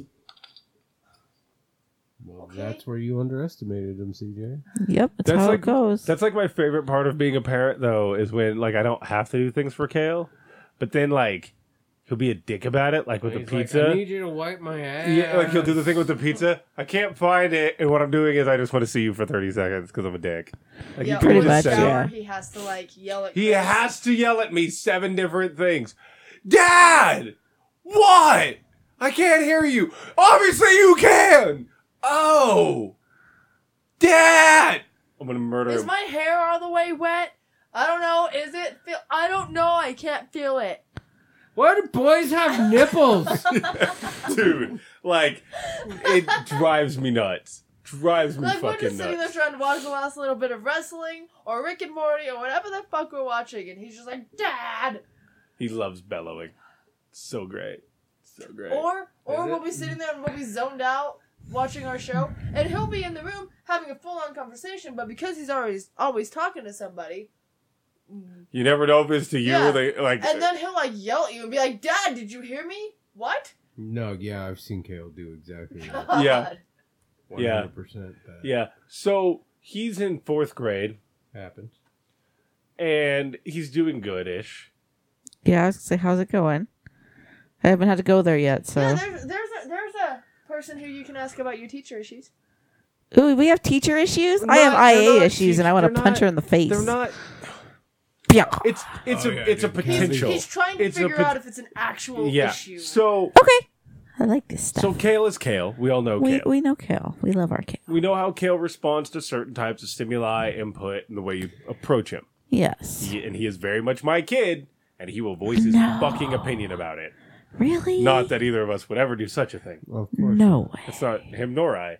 Well, Okay. that's where you underestimated him, CJ. Yep. That's That's how like- it goes. That's like my favorite part of being a parent, though, is when like I don't have to do things for Kale, but then like he'll be a dick about it, like with the He's like, pizza. I need you to wipe my ass. Yeah, like he'll do the thing with the pizza. I can't find it, and what I'm doing is I just want to see you for 30 seconds because I'm a dick. Like yeah, you can Pretty or just much, say shower, it. yeah. he has to like yell at He Chris. has to yell at me 7 different things. Dad, what? I can't hear you. Obviously you can. Oh, Dad. I'm gonna murder Is him. my hair all the way wet? I don't know. Is it? I don't know. I can't feel it. Why do boys have nipples? Dude, like, it drives me nuts. Drives me Like we're fucking just sitting there nuts. trying to watch the last little bit of wrestling or Rick and Morty or whatever the fuck we're watching, and he's just like, Dad. He loves bellowing. So great. So great. Or Is we'll it? be sitting there and we'll be zoned out watching our show, and he'll be in the room having a full-on conversation, but because he's always talking to somebody, You never know if it's to you Yeah. or they, like, and then he'll like yell at you and be like, Dad, did you hear me? What? No, yeah, I've seen Kale do exactly that. Yeah. 100% Yeah. that yeah. So he's in 4th grade happens. and he's doing good-ish. Yeah, I was gonna say, how's it going? I haven't had to go there yet, so. Yeah, there's a person who you can ask about your teacher issues. Ooh, we have teacher issues? I have They're IA not issues, and I want to they're punch not- her in the face. They're not. Yeah. It's Oh, yeah, it's a dude. potential. He's trying to It's a figure pot- out if it's an actual yeah. issue. So Okay. I like this stuff. so Kale is Kale. We all know we, Kale. we know Kale. We love our Kale. We know how Kale responds to certain types of stimuli, input, and the way you approach him. Yes. And he is very much my kid, and he will voice his No. fucking opinion about it. Really? Not that either of us would ever do such a thing. Well, of course. No way. It's not him nor I.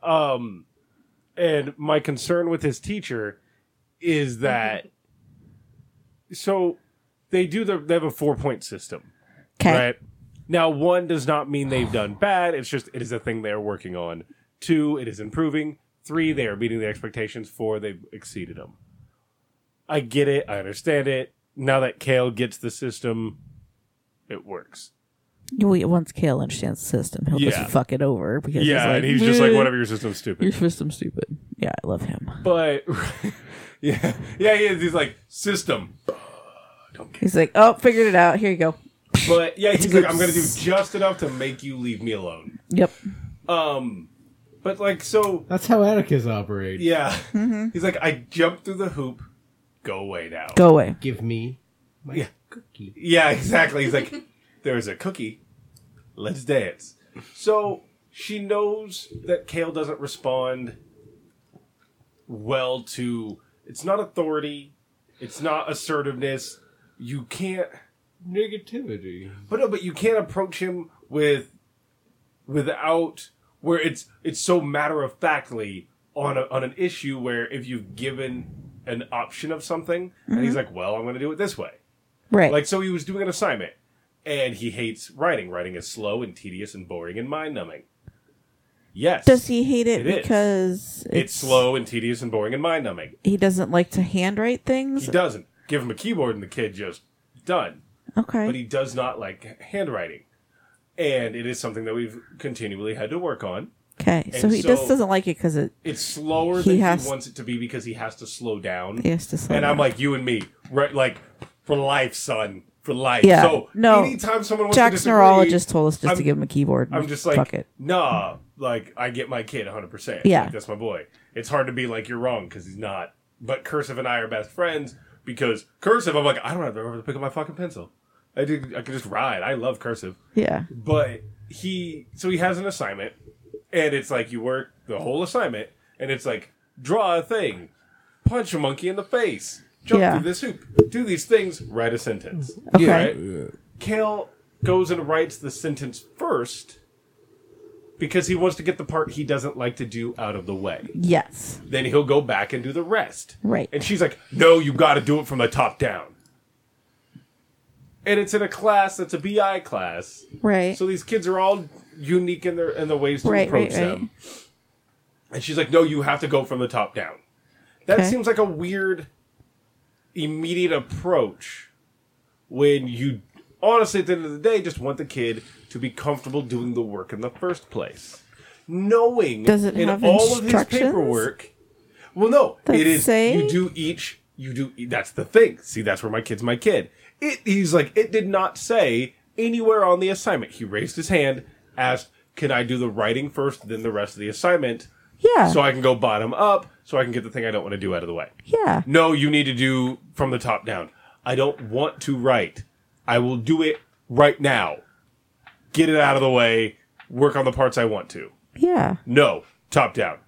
And my concern with his teacher is that so they have a 4-point system. Okay. Right? Now 1 does not mean they've done bad, it's just it is a thing they're working on. 2, it is improving. 3, they are meeting the expectations. 4, they've exceeded them. I get it, I understand it. Now that Kale gets the system, it works. Once Kale understands the system, he'll Yeah. just fuck it over because Yeah, he's like, and he's just like, "Meh, whatever, your system's stupid. Your system's stupid. Yeah, I love him. But yeah, he is. He's like system. He's like, oh, figured it out. Here you go. But yeah, he's good like, I'm gonna do just enough to make you leave me alone. Yep. But like, so That's how Atticus operates. yeah, he's like, I jumped through the hoop. Go away now. Go away. Give me my Yeah. cookie. Yeah, exactly. He's like, there's a cookie. Let's dance. So she knows that Kale doesn't respond well to. It's not authority. It's not assertiveness. You can't. Negativity. But you can't approach him without where it's so matter of factly on an issue where if you've given an option of something and he's like, well, I'm going to do it this way. Right. Like, so he was doing an assignment and he hates writing. Writing is slow and tedious and boring and mind numbing. Yes. Does he hate it It is. because It's slow and tedious and boring and mind numbing. he doesn't like to handwrite things? He doesn't. Give him a keyboard and the kid just done. Okay. But he does not like handwriting. And it is something that we've continually had to work on. Okay. So and he so- just doesn't like it because It's slower He than has- he wants it to be because he has to slow down. he has to slow And I'm down. like, you and me, right? Like, for life, son. for life. Yeah, So no. anytime someone wants Jack's to disagree, neurologist told us just to I'm- give him a keyboard. I'm just like, fuck it. nah, like I get my kid 100%. Yeah. Like, that's my boy. It's hard to be like, you're wrong because he's not. But Cursive and I are best friends because Cursive, I'm like, I don't have to remember to pick up my fucking pencil. I can just ride. I love Cursive. Yeah. But he has an assignment and it's like you work the whole assignment and it's like, draw a thing, punch a monkey in the face, jump Yeah. through this hoop, do these things, write a sentence. Okay. Right? Kale goes and writes the sentence first because he wants to get the part he doesn't like to do out of the way. Yes. Then he'll go back and do the rest. Right. And she's like, no, you got to do it from the top down. And it's in a class that's a BI class. Right. So these kids are all unique in the ways to Right, approach right, right. them. And she's like, no, you have to go from the top down. That Okay. seems like a weird, immediate approach when you, honestly, at the end of the day, just want the kid to be comfortable doing the work in the first place. Knowing Does it in have all of his instructions? paperwork. Well, no. Does It it is, say? that's the thing. See, that's where my kid's my kid. He's like, it did not say anywhere on the assignment. He raised his hand, asked, can I do the writing first, then the rest of the assignment? Yeah. So I can go bottom up, so I can get the thing I don't want to do out of the way. Yeah. No, you need to do from the top down. I don't want to write. I will do it right now. Get it out of the way. Work on the parts I want to. Yeah. No, top down.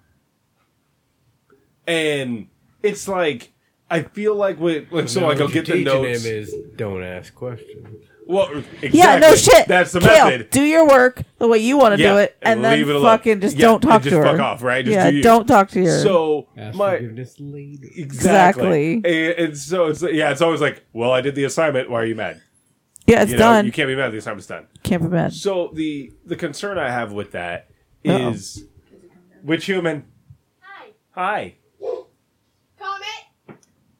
And it's like, I feel like so like I'll get the notes. Him is don't ask questions. Well, exactly. Yeah, no shit. That's the Kale, method. Do your work the way you want to Yeah, do it, and then leave it alone. fucking just Yeah, don't talk just to her. fuck off, right? Just yeah, do you. don't talk to her. So Ask my forgiveness later. exactly. Exactly. And so it's always like, well, I did the assignment. Why are you mad? yeah, it's You know, done. you can't be mad. The assignment's done. Can't be mad. So the concern I have with that Uh-oh. is, which human? Hi. Hi. Comet.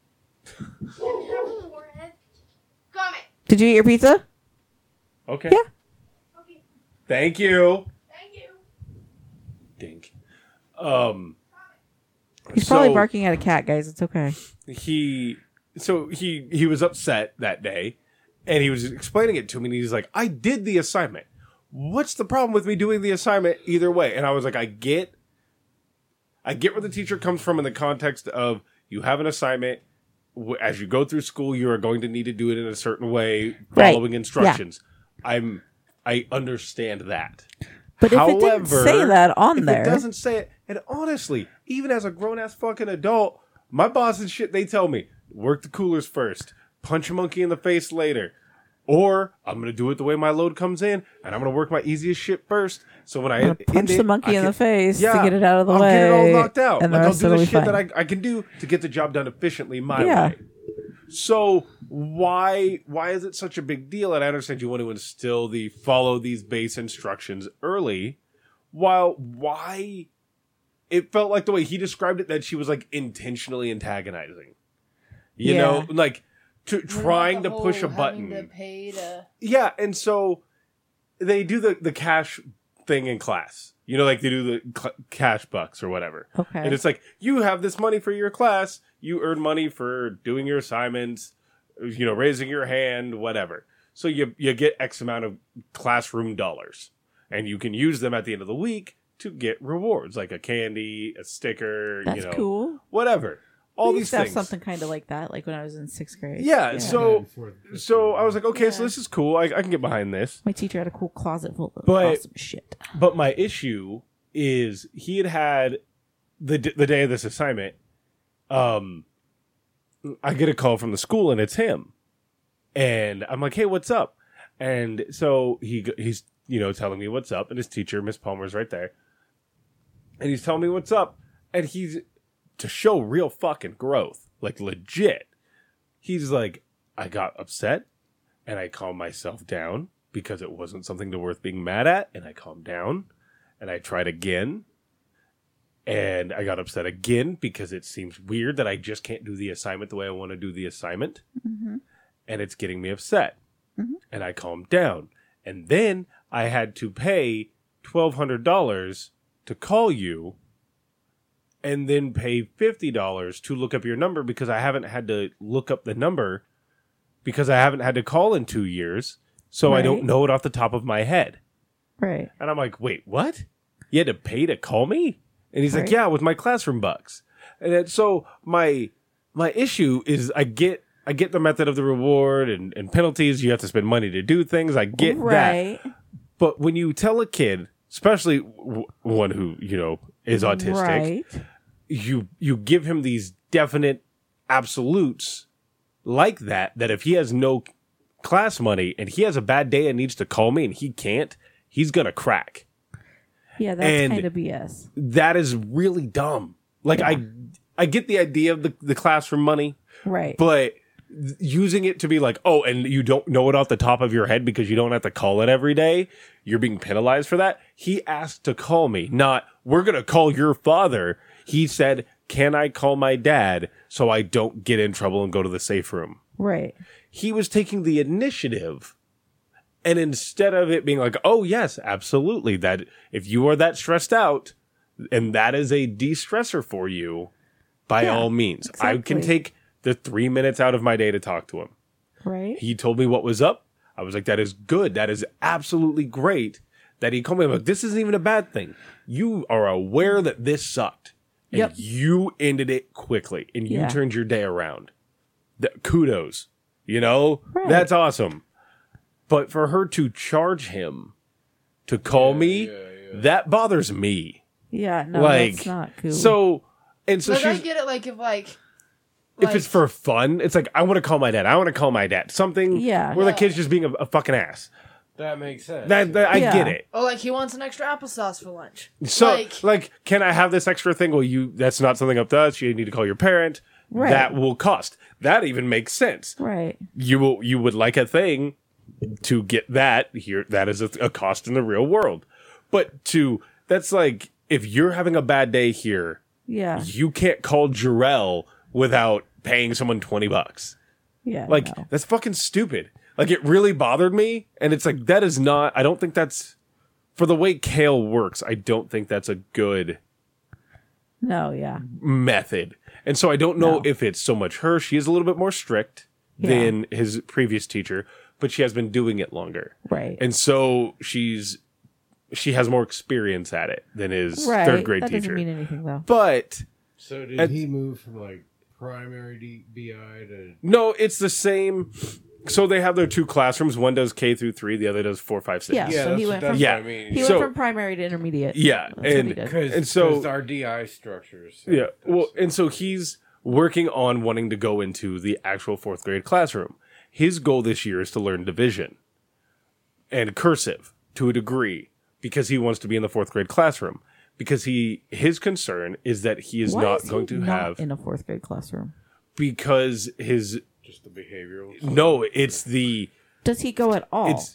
Comet. Did you eat your pizza? Okay. Yeah. Okay. Thank you. Thank you. Dink. He's probably so barking at a cat, guys. It's okay. he was upset that day, and he was explaining it to me, and he's like, I did the assignment. What's the problem with me doing the assignment either way? And I was like, I get where the teacher comes from in the context of you have an assignment. As you go through school, you are going to need to do it in a certain way, Right. following instructions. I understand that. But if it didn't say that on if there, it doesn't say it, and honestly, even as a grown ass fucking adult, my boss and shit, they tell me work the coolers first, punch a monkey in the face later, or I'm gonna do it the way my load comes in, and I'm gonna work my easiest shit first. So when I I'm gonna punch end the it, monkey I in can- the face yeah, to get it out of the I'll way. get it all knocked out. and the Like I'll rest do will the be shit fine. that I can do to get the job done efficiently my Yeah. way. So why is it such a big deal? And I understand you want to instill the follow these base instructions early. Why it felt like the way he described it that she was like intentionally antagonizing. You Yeah. know, like trying The to push a whole button. having to pay to... Yeah, and so they do the cash thing in class. You know, like they do the cash bucks or whatever. Okay. And it's like, you have this money for your class. You earn money for doing your assignments, you know, raising your hand, whatever. So you get X amount of classroom dollars. And you can use them at the end of the week to get rewards, like a candy, a sticker, That's you know, cool. whatever. All We these used to have things. something kind of like that, like when I was in 6th grade. Yeah, so I was like, okay, so Yeah. this is cool. I can get behind this. My teacher had a cool closet full of But- awesome shit. But my issue is he had the day of this assignment. I get a call from the school and it's him, and I'm like, "Hey, what's up?" And so he's telling me what's up, and his teacher, Miss Palmer's right there, and he's telling me what's up, and he's to show real fucking growth, like legit. He's like, I got upset, and I calmed myself down because it wasn't something worth being mad at, and I calmed down. And I tried again, and I got upset again because it seems weird that I just can't do the assignment the way I want to do the assignment. Mm-hmm. And it's getting me upset. Mhm. And I calmed down. And then I had to pay $1,200 to call you and then pay $50 to look up your number because I haven't had to look up the number because I haven't had to call in 2 years, so I don't Right. know it off the top of my head. Right. And I'm like, wait, what? You had to pay to call me? And he's like, Right. yeah, with my classroom bucks. And then, so my issue is I get the method of the reward and penalties. You have to spend money to do things. I get that. Right. But when you tell a kid, especially one who, is autistic, Right. you give him these definite absolutes like that if he has no class money and he has a bad day and needs to call me and he can't, he's going to crack. Yeah, that's And- kind of BS. That is really dumb. Like, I get the idea of the classroom money, Right. but using it to be like, oh, and you don't know it off the top of your head because you don't have to call it every day, you're being penalized for that. He asked to call me, not, we're going to call your father. He said, can I call my dad so I don't get in trouble and go to the safe room? Right. He was taking the initiative. And instead of it being like, oh, yes, absolutely, that if you are that stressed out and that is a de-stressor for you, by Yeah, all means, I can exactly. take the 3 minutes out of my day to talk to him. Right. He told me what was up. I was like, that is good. That is absolutely great that he called me. I'm like, this isn't even a bad thing. You are aware that this sucked. And Yep. you ended it quickly and you Yeah. turned your day around. Kudos. Right. That's awesome. But for her to charge him to call me, that bothers me. Yeah. No, Like, that's not cool. So Like, I she's, get it. Like if it's for fun, it's like, I want to call my dad. I want to call my dad. Something Yeah. where the kid's just being a fucking ass. That makes sense. That I Yeah. get it. oh, like he wants an extra applesauce for lunch. So, like, can I have this extra thing? Well, that's not something up to us. You need to call your parent. Right. That will cost. That even makes sense. Right. You would like a thing to get that here. That is a cost in the real world. But that's like, if you're having a bad day here, Yeah. you can't call Jarrell without paying someone $20. Yeah. Like, no. that's fucking stupid. Like, it really bothered me. And it's like, that is not, I don't think that's, for the way Kale works, I don't think that's a good No. Yeah. method. And so I don't know No. if it's so much her. She is a little bit more strict than his previous teacher, but she has been doing it longer. Right. And so she has more experience at it than his Right. third grade that teacher. doesn't mean anything though. But So did he move from like primary BI to? no, it's the same. So they have their two classrooms. One does K through 3, the other does 4, 5, 6. Yeah. So he went that's from Yeah. what I mean. he So- went from primary to intermediate. Yeah, That's what he and did. Because so- our DI structures. Yeah. Well, and so he's working on wanting to go into the actual 4th grade classroom. His goal this year is to learn division and cursive to a degree because he wants to be in the 4th grade classroom. Because his concern is that he is Why not is he going to not have in a 4th grade classroom. because his just the behavioral. no, it's Does he go at all? it's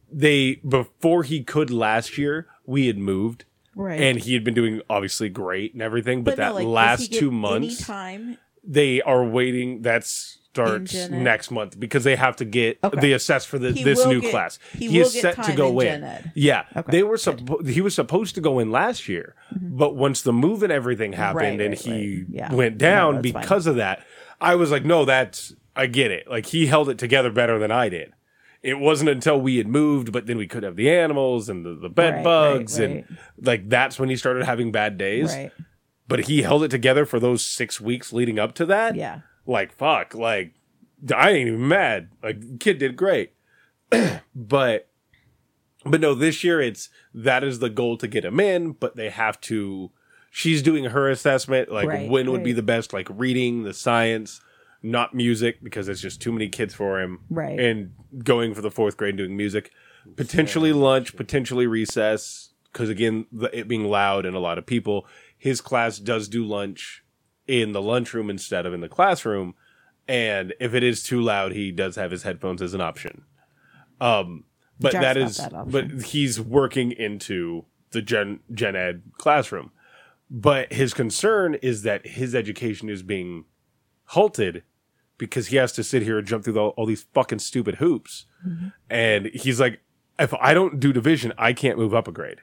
before he could last year, we had moved. right. And he had been doing obviously great and everything, but, no, that like, does he last get 2 any months, time? they are waiting. That starts In Gen Ed? next month because they have to get Okay. the assess for He this will new get- class. he He will is get set to time go in in. Gen Ed. Yeah, Okay, they were he was supposed to go in last year, but once the move and everything happened and right, he right. Yeah. went No, down that's fine. because of that, I was like, no, I get it. Like he held it together better than I did. It wasn't until we had moved, but then we could have the animals and the bed Right, bugs, right, and like that's when he started having bad days. Right. But he held it together for those 6 weeks leading up to that. Yeah. Like fuck, like I ain't even mad. Like kid did great, but no, this year that is the goal to get him in. But they have to. She's doing her assessment, like Right, when would be right. the best, like reading, the science, not music because it's just too many kids for him. Right. And going for the 4th grade doing music, potentially lunch, potentially recess. Because again, it being loud and a lot of people, his class does do lunch in the lunchroom instead of in the classroom. And if it is too loud, he does have his headphones as an option. But Jack's that got is, that option. but he's working into the Gen Ed classroom. But his concern is that his education is being halted because he has to sit here and jump through all these fucking stupid hoops. Mm-hmm. And he's like, if I don't do division, I can't move up a grade.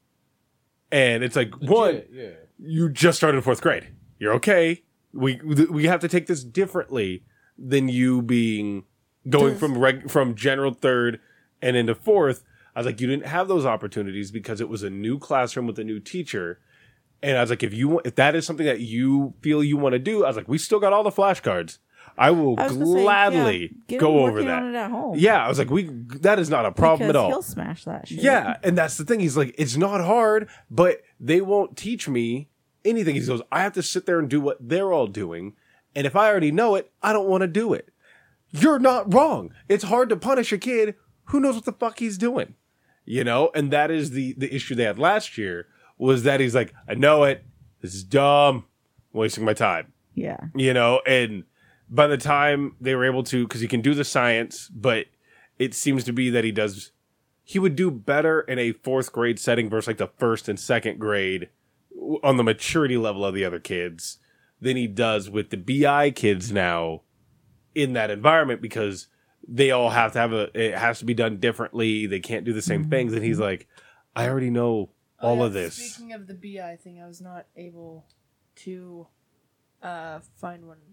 And it's like, one, Yeah. you just started 4th grade. You're okay. We have to take this differently than you being going from general third and into fourth. I was like, you didn't have those opportunities because it was a new classroom with a new teacher. And I was like, if that is something that you feel you want to do, I was like, we still got all the flashcards. I will gladly go over that. On it at home. Yeah, I was like, that is not a problem at all. He'll smash that shit. Yeah, and that's the thing. He's like, it's not hard, but they won't teach me anything. He goes, I have to sit there and do what they're all doing. And if I already know it, I don't want to do it. You're not wrong. It's hard to punish a kid who knows what the fuck he's doing. You know, and that is the issue they had last year, was that he's like, I know it. This is dumb. I'm wasting my time. Yeah. You know, and by the time they were able to, because he can do the science, but it seems to be that he would do better in a fourth grade setting versus like the first and second grade on the maturity level of the other kids than he does with the BI kids now in that environment, because they all have to it has to be done differently. They can't do the same things. And he's like, I already know all of this. Speaking of the BI thing, I was not able to find one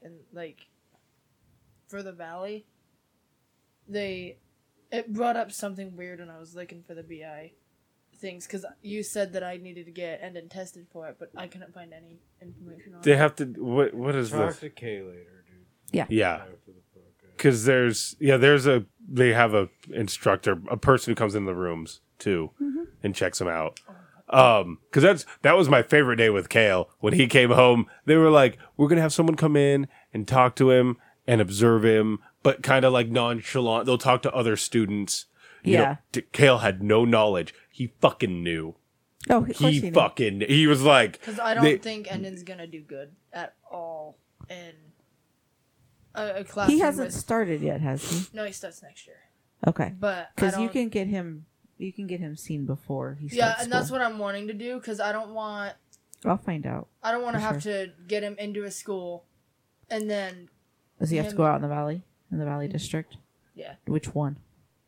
for the Valley. It brought up something weird when I was looking for the BI things, because you said that I needed to get Endon tested for it, but I couldn't find any information on it. They have to. What is Talk this? to Kay later, dude. Yeah. Because they have a instructor, a person who comes in the rooms too, and checks them out. Because that was my favorite day with Kale. When he came home, they were like, we're gonna have someone come in and talk to him and observe him, but kind of like nonchalant. They'll talk to other students. You know, Kale had no knowledge. He fucking knew. Oh, of course He was like, because I don't think Endon's gonna do good at all in a class. He hasn't started yet, has he? No, he starts next year. Okay, but because you can get him seen before he starts. Yeah, and school. that's what I'm wanting to do, because I don't want. I'll find out. I don't want to have to get him into a school, and then. Does he have to go out in the Valley district? Yeah. Which one?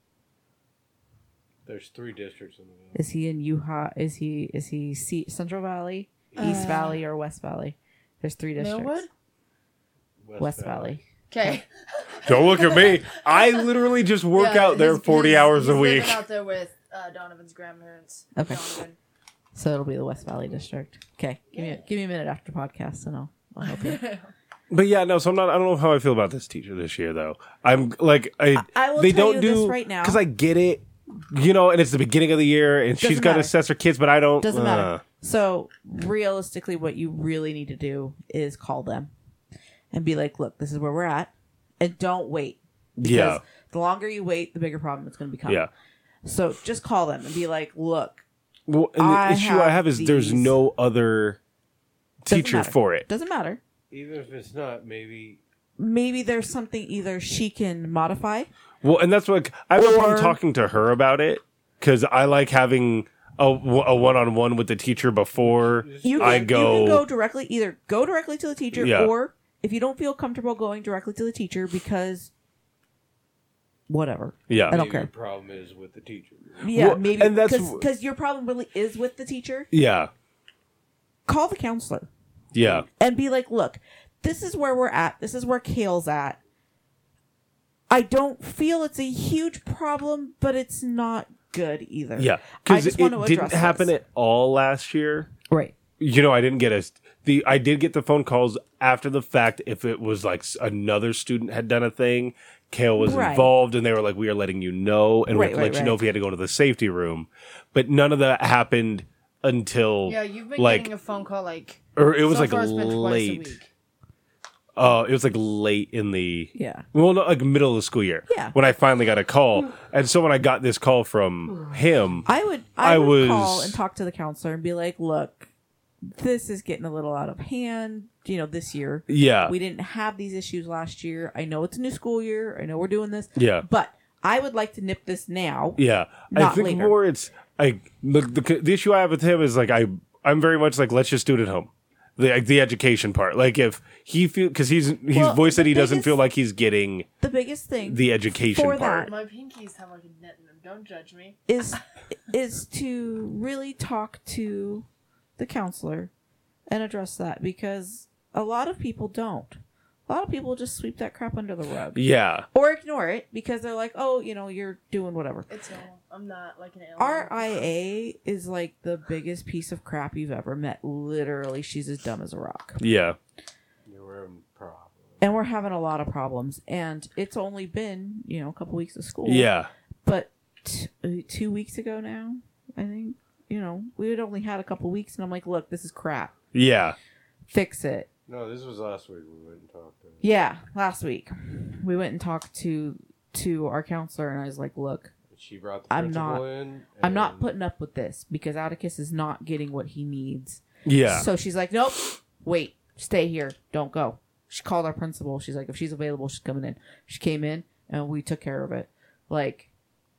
There's 3 districts in the Valley. Is he in Utah? Is he Central Valley, East Valley, or West Valley? There's 3 districts. Millwood? West Valley. Okay. don't look at me. I literally just work out there 40 hours a week. He's out there with Donovan's grandparents. Okay. Donovan. So it'll be the West Valley district. Okay. Give me a minute after podcast, and I'll help you. But yeah, no. So I don't know how I feel about this teacher this year, though. I'm like, I will they tell don't you do this right now, because I get it, you know, and it's the beginning of the year, and she's got to matter. assess her kids, but I don't. Doesn't matter. So realistically, what you really need to do is call them and be like, "Look, this is where we're at," and don't wait. Yeah. The longer you wait, the bigger problem it's going to become. Yeah. So just call them and be like, "Look." Well, and the issue I have is there's no other teacher for it. Doesn't matter. Even if it's not, maybe There's something either she can modify. Well, and that's what I have no problem talking to her about it, because I like having a one-on-one with the teacher before You can go directly, either go directly to the teacher, or if you don't feel comfortable going directly to the teacher because whatever. Yeah. I don't care. the problem is with the teacher. Yeah, Well, maybe. and that's because your problem really is with the teacher. Yeah. Call the counselor Yeah. and be like, look, this is where we're at. This is where Kale's at. I don't feel it's a huge problem, but it's not good either. Yeah. I Because just it want to didn't address happen this. at all last year. Right. You know, I didn't get I did get the phone calls after the fact. If it was like another student had done a thing, Kale was involved, and they were like, "We are letting you know, and we have to let you know if he had to go to the safety room." But none of that happened until you've been like, getting a phone call or it was so like far it's been twice a late. week. It was like late in the no, like middle of the school year. Yeah. When I finally got a call, and so when I got this call from him, I would call and talk to the counselor and be like, "Look, this is getting a little out of hand. You know, this year, we didn't have these issues last year. I know it's a new school year. I know we're doing this. But I would like to nip this now. I think later. more it's the issue I have with him is like I'm very much like, let's just do it at home. The education part, like if he feel because he's voiced that he doesn't feel like he's getting the biggest thing the education for part. that My pinkies have like a net in them. Don't judge me. is to really talk to the counselor and address that, because a lot of people don't. A lot of people just sweep that crap under the rug. Yeah. Or ignore it because they're like, oh, you're doing whatever. It's normal. I'm not like an alien. Our IA is like the biggest piece of crap you've ever met. Literally, she's as dumb as a rock. Yeah. You were having problems. And we're having a lot of problems. And it's only been, a couple weeks of school. Yeah. But 2 weeks ago now, I think, we had only had a couple weeks. And I'm like, look, this is crap. Yeah. Fix it. No, this was last week. We went and talked to him. Yeah, last week. We went and talked to our counselor. And I was like, look. She brought the principal in. I'm not putting up with this because Atticus is not getting what he needs. Yeah. So she's like, nope, wait, stay here. Don't go. She called our principal. She's like, if she's available, she's coming in. She came in and we took care of it. Like,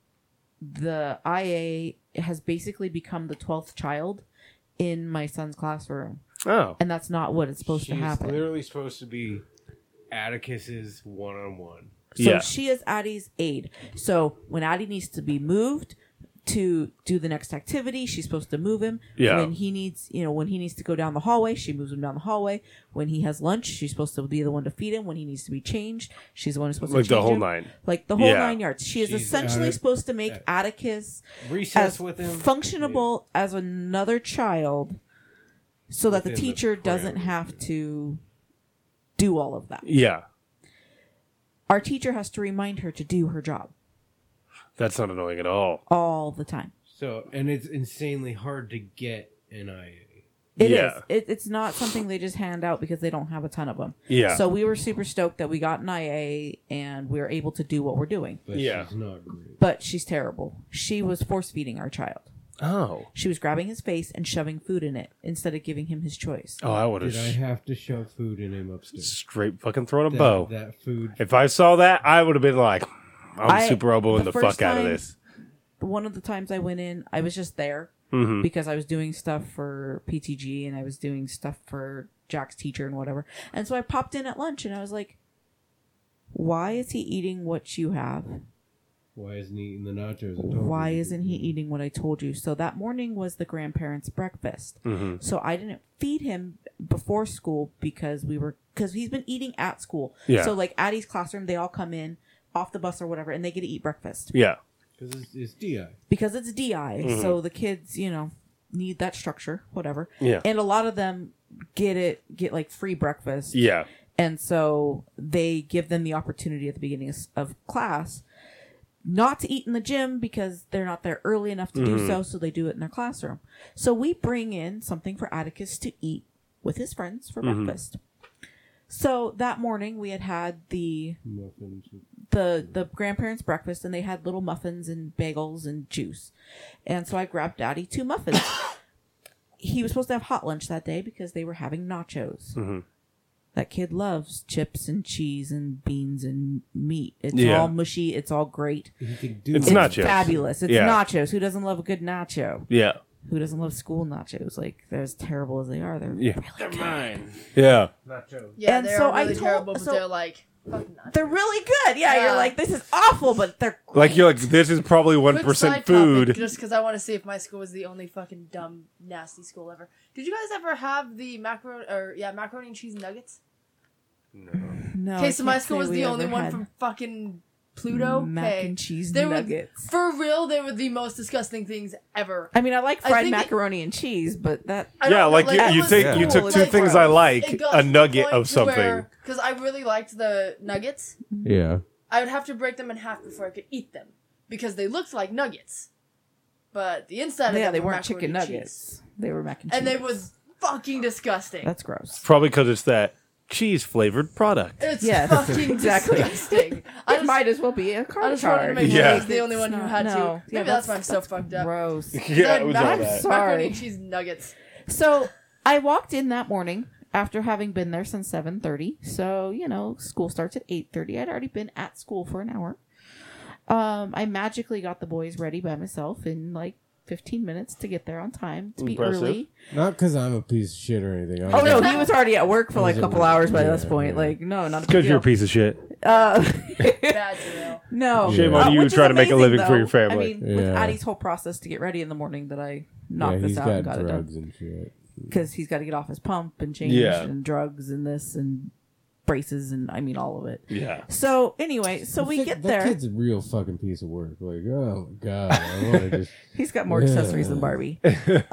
the IA has basically become the 12th child in my son's classroom. Oh. And that's not what it's supposed to She's happen. literally supposed to be Atticus's one-on-one. So Yeah. she is Addie's aide. So when Addie needs to be moved to do the next activity, she's supposed to move him. Yeah. When he needs, to go down the hallway, she moves him down the hallway. When he has lunch, she's supposed to be the one to feed him. When he needs to be changed, she's the one who's supposed Like to change the whole him. nine. Like the whole Yeah. 9 yards. She is She's essentially supposed to make Atticus Recess as with him. functionable as another child so that the Within the teacher doesn't parameters. have to do all of that. Yeah. Our teacher has to remind her to do her job That's not annoying at all. all the time. So, and it's insanely hard to get an IA. It is. Yeah. It's not something they just hand out because they don't have a ton of them. Yeah. So we were super stoked that we got an IA and we were able to do what we're doing. But Yeah. she's not great. But she's terrible. She was force feeding our child. Oh. She was grabbing his face and shoving food in it instead of giving him his choice. Oh, I would Did I have have to shove food in him upstairs? straight fucking thrown a bow. That food. If I saw that, I would have been like, I'm I- super elbowing the the first fuck out of time- this. One of the times I went in, I was just there Mm-hmm. because I was doing stuff for PTG and I was doing stuff for Jack's teacher and whatever. And so I popped in at lunch and I was like, why is he eating what you have? Why isn't he eating the nachos? I told Why you. isn't he eating what I told you? So that morning was the grandparents' breakfast. Mm-hmm. So I didn't feed him before school because he's been eating at school. Yeah. So like Addie's classroom, they all come in off the bus or whatever, and they get to eat breakfast Yeah. Because it's DI. because it's DI. Mm-hmm. So the kids, need that structure, whatever. Yeah. And a lot of them get like free breakfast. Yeah. And so they give them the opportunity at the beginning of class not to eat in the gym because they're not there early enough to do so they do it in their classroom. So we bring in something for Atticus to eat with his friends for breakfast. So that morning we had the Muffins. the grandparents' breakfast and they had little muffins and bagels and juice. And so I grabbed Daddy 2 muffins. He was supposed to have hot lunch that day because they were having nachos. Mm-hmm. That kid loves chips and cheese and beans and meat. It's Yeah. all mushy. It's all great. He could do It's it. nachos. Fabulous. It's Yeah. nachos. Who doesn't love a good nacho? Yeah. Who doesn't love school nachos? Like, they're as terrible as they are. They're Yeah. really good. mine. Yeah. Nachos. Yeah, And they're so I really told- terrible, but so- they're like fucking nuts. They're really good. Yeah, Yeah. you're like, this is awful, but they're great. Like, you're like, this is probably Quick 1% side food. topic, just because I want to see if my school was the only fucking dumb, nasty school ever. Did you guys ever have the macaroni and cheese nuggets? No. No, Okay, I so my can't school say was we the only ever one had from fucking Pluto. mac Okay. and cheese They were- nuggets. For real, they were the most disgusting things ever. I mean, I like I fried think it- macaroni and cheese, but that I Yeah, don't know, like, it you was take Yeah. you took cool. two It's things like I It like, got a to the nugget point of something. because I really liked the nuggets. Yeah. I would have to break them in half before I could eat them because they looked like nuggets, but the inside of yeah, them they were weren't macaroni chicken and cheese. nuggets. They were mac and cheese. And they was fucking disgusting. That's gross. Probably because it's that cheese flavored product. It's Yes, fucking exactly. disgusting. I It just, might as well be a I card just wanted to card. make sure Yeah. I was the only one who had to. No. Maybe that's why I'm so fucked up. Gross. Yeah, it was all I'm that. sorry. Macaroni and cheese nuggets. So I walked in that morning after having been there since 7:30. So school starts at 8:30. I'd already been at school for an hour. I magically got the boys ready by myself in like 15 minutes to get there on time to be Impressive. early. Not because I'm a piece of shit or anything. Oh no, he was already at work for like a couple hours by this Yeah, point. yeah. Like no, not a big Because you're a deal. piece of shit. Bad drill. No. Shame on you Which is trying to make a amazing, living for your though. family. I mean, with Yeah. Addie's whole process to get ready in the morning that I knocked Yeah, this he's out got and got it done. drugs and shit. Because he's got to get off his pump and change Yeah. and drugs and this and braces and I mean all of it. Yeah. So anyway, so we get there. That kid's a real fucking piece of work. Like, oh my god, I want to just. He's got more accessories than Barbie.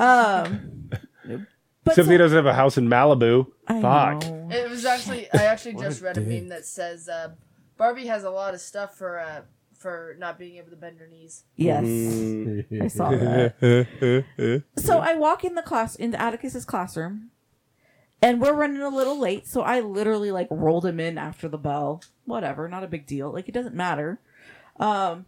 But Except he doesn't have a house in Malibu. I Fuck. know. It was actually I actually What just a read a dick. meme that says Barbie has a lot of stuff for not being able to bend her knees. Yes, I saw that. So I walk in the class into Atticus's classroom, and we're running a little late. So I literally like rolled him in after the bell. Whatever, not a big deal. Like it doesn't matter. But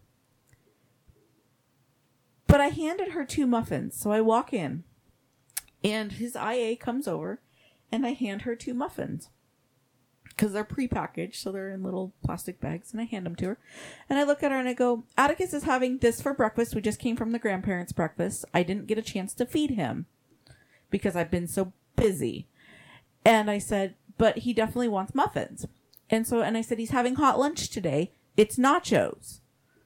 I handed her 2 muffins. So I walk in, and his IA comes over, and I hand her 2 muffins. Because they're prepackaged, so they're in little plastic bags, and I hand them to her. And I look at her and I go, Atticus is having this for breakfast. We just came from the grandparents' breakfast. I didn't get a chance to feed him because I've been so busy. And I said, but he definitely wants muffins. And I said, he's having hot lunch today. It's nachos.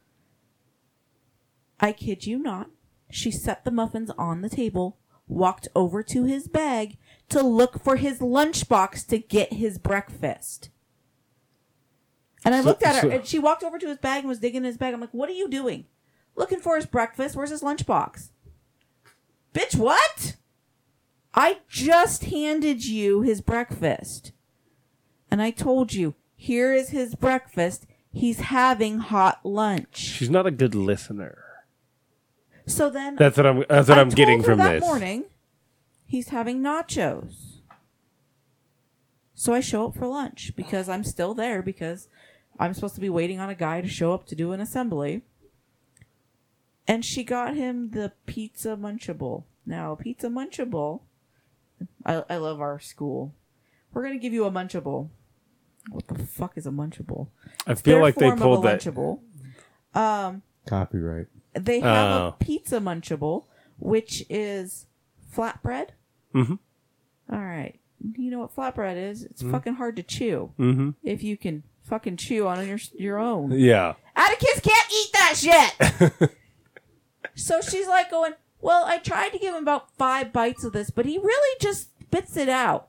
I kid you not. She set the muffins on the table, walked over to his bag to look for his lunchbox to get his breakfast. And I looked at her, and she walked over to his bag and was digging in his bag. I'm like, what are you doing? Looking for his breakfast? Where's his lunchbox? Bitch, what? I just handed you his breakfast. And I told you, here is his breakfast. He's having hot lunch. She's not a good listener. So then That's what I'm getting told her from that this. morning, he's having nachos. So I show up for lunch because I'm still there because I'm supposed to be waiting on a guy to show up to do an assembly. And she got him the pizza munchable. Now, pizza munchable, I love our school. We're going to give you a munchable. What the fuck is a munchable? I feel like they pulled that. Lunchable. Copyright. They have Oh. a pizza munchable, which is flatbread. Mhm. All right. You know what flatbread is? It's fucking hard to chew. Mm-hmm. If you can fucking chew on your own. Yeah. Atticus can't eat that shit! So she's like going, well, I tried to give him about 5 bites of this, but he really just spits it out.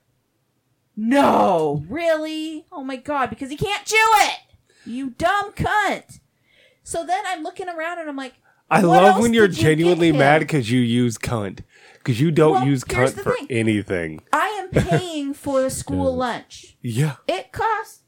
No, really? Oh my god, because he can't chew it! You dumb cunt! So then I'm looking around and I'm like, I what love else when you're did you get genuinely him? mad because you use cunt. Because you don't Well, use here's cunt the for thing. anything. I am paying for the school lunch. Yeah. It costs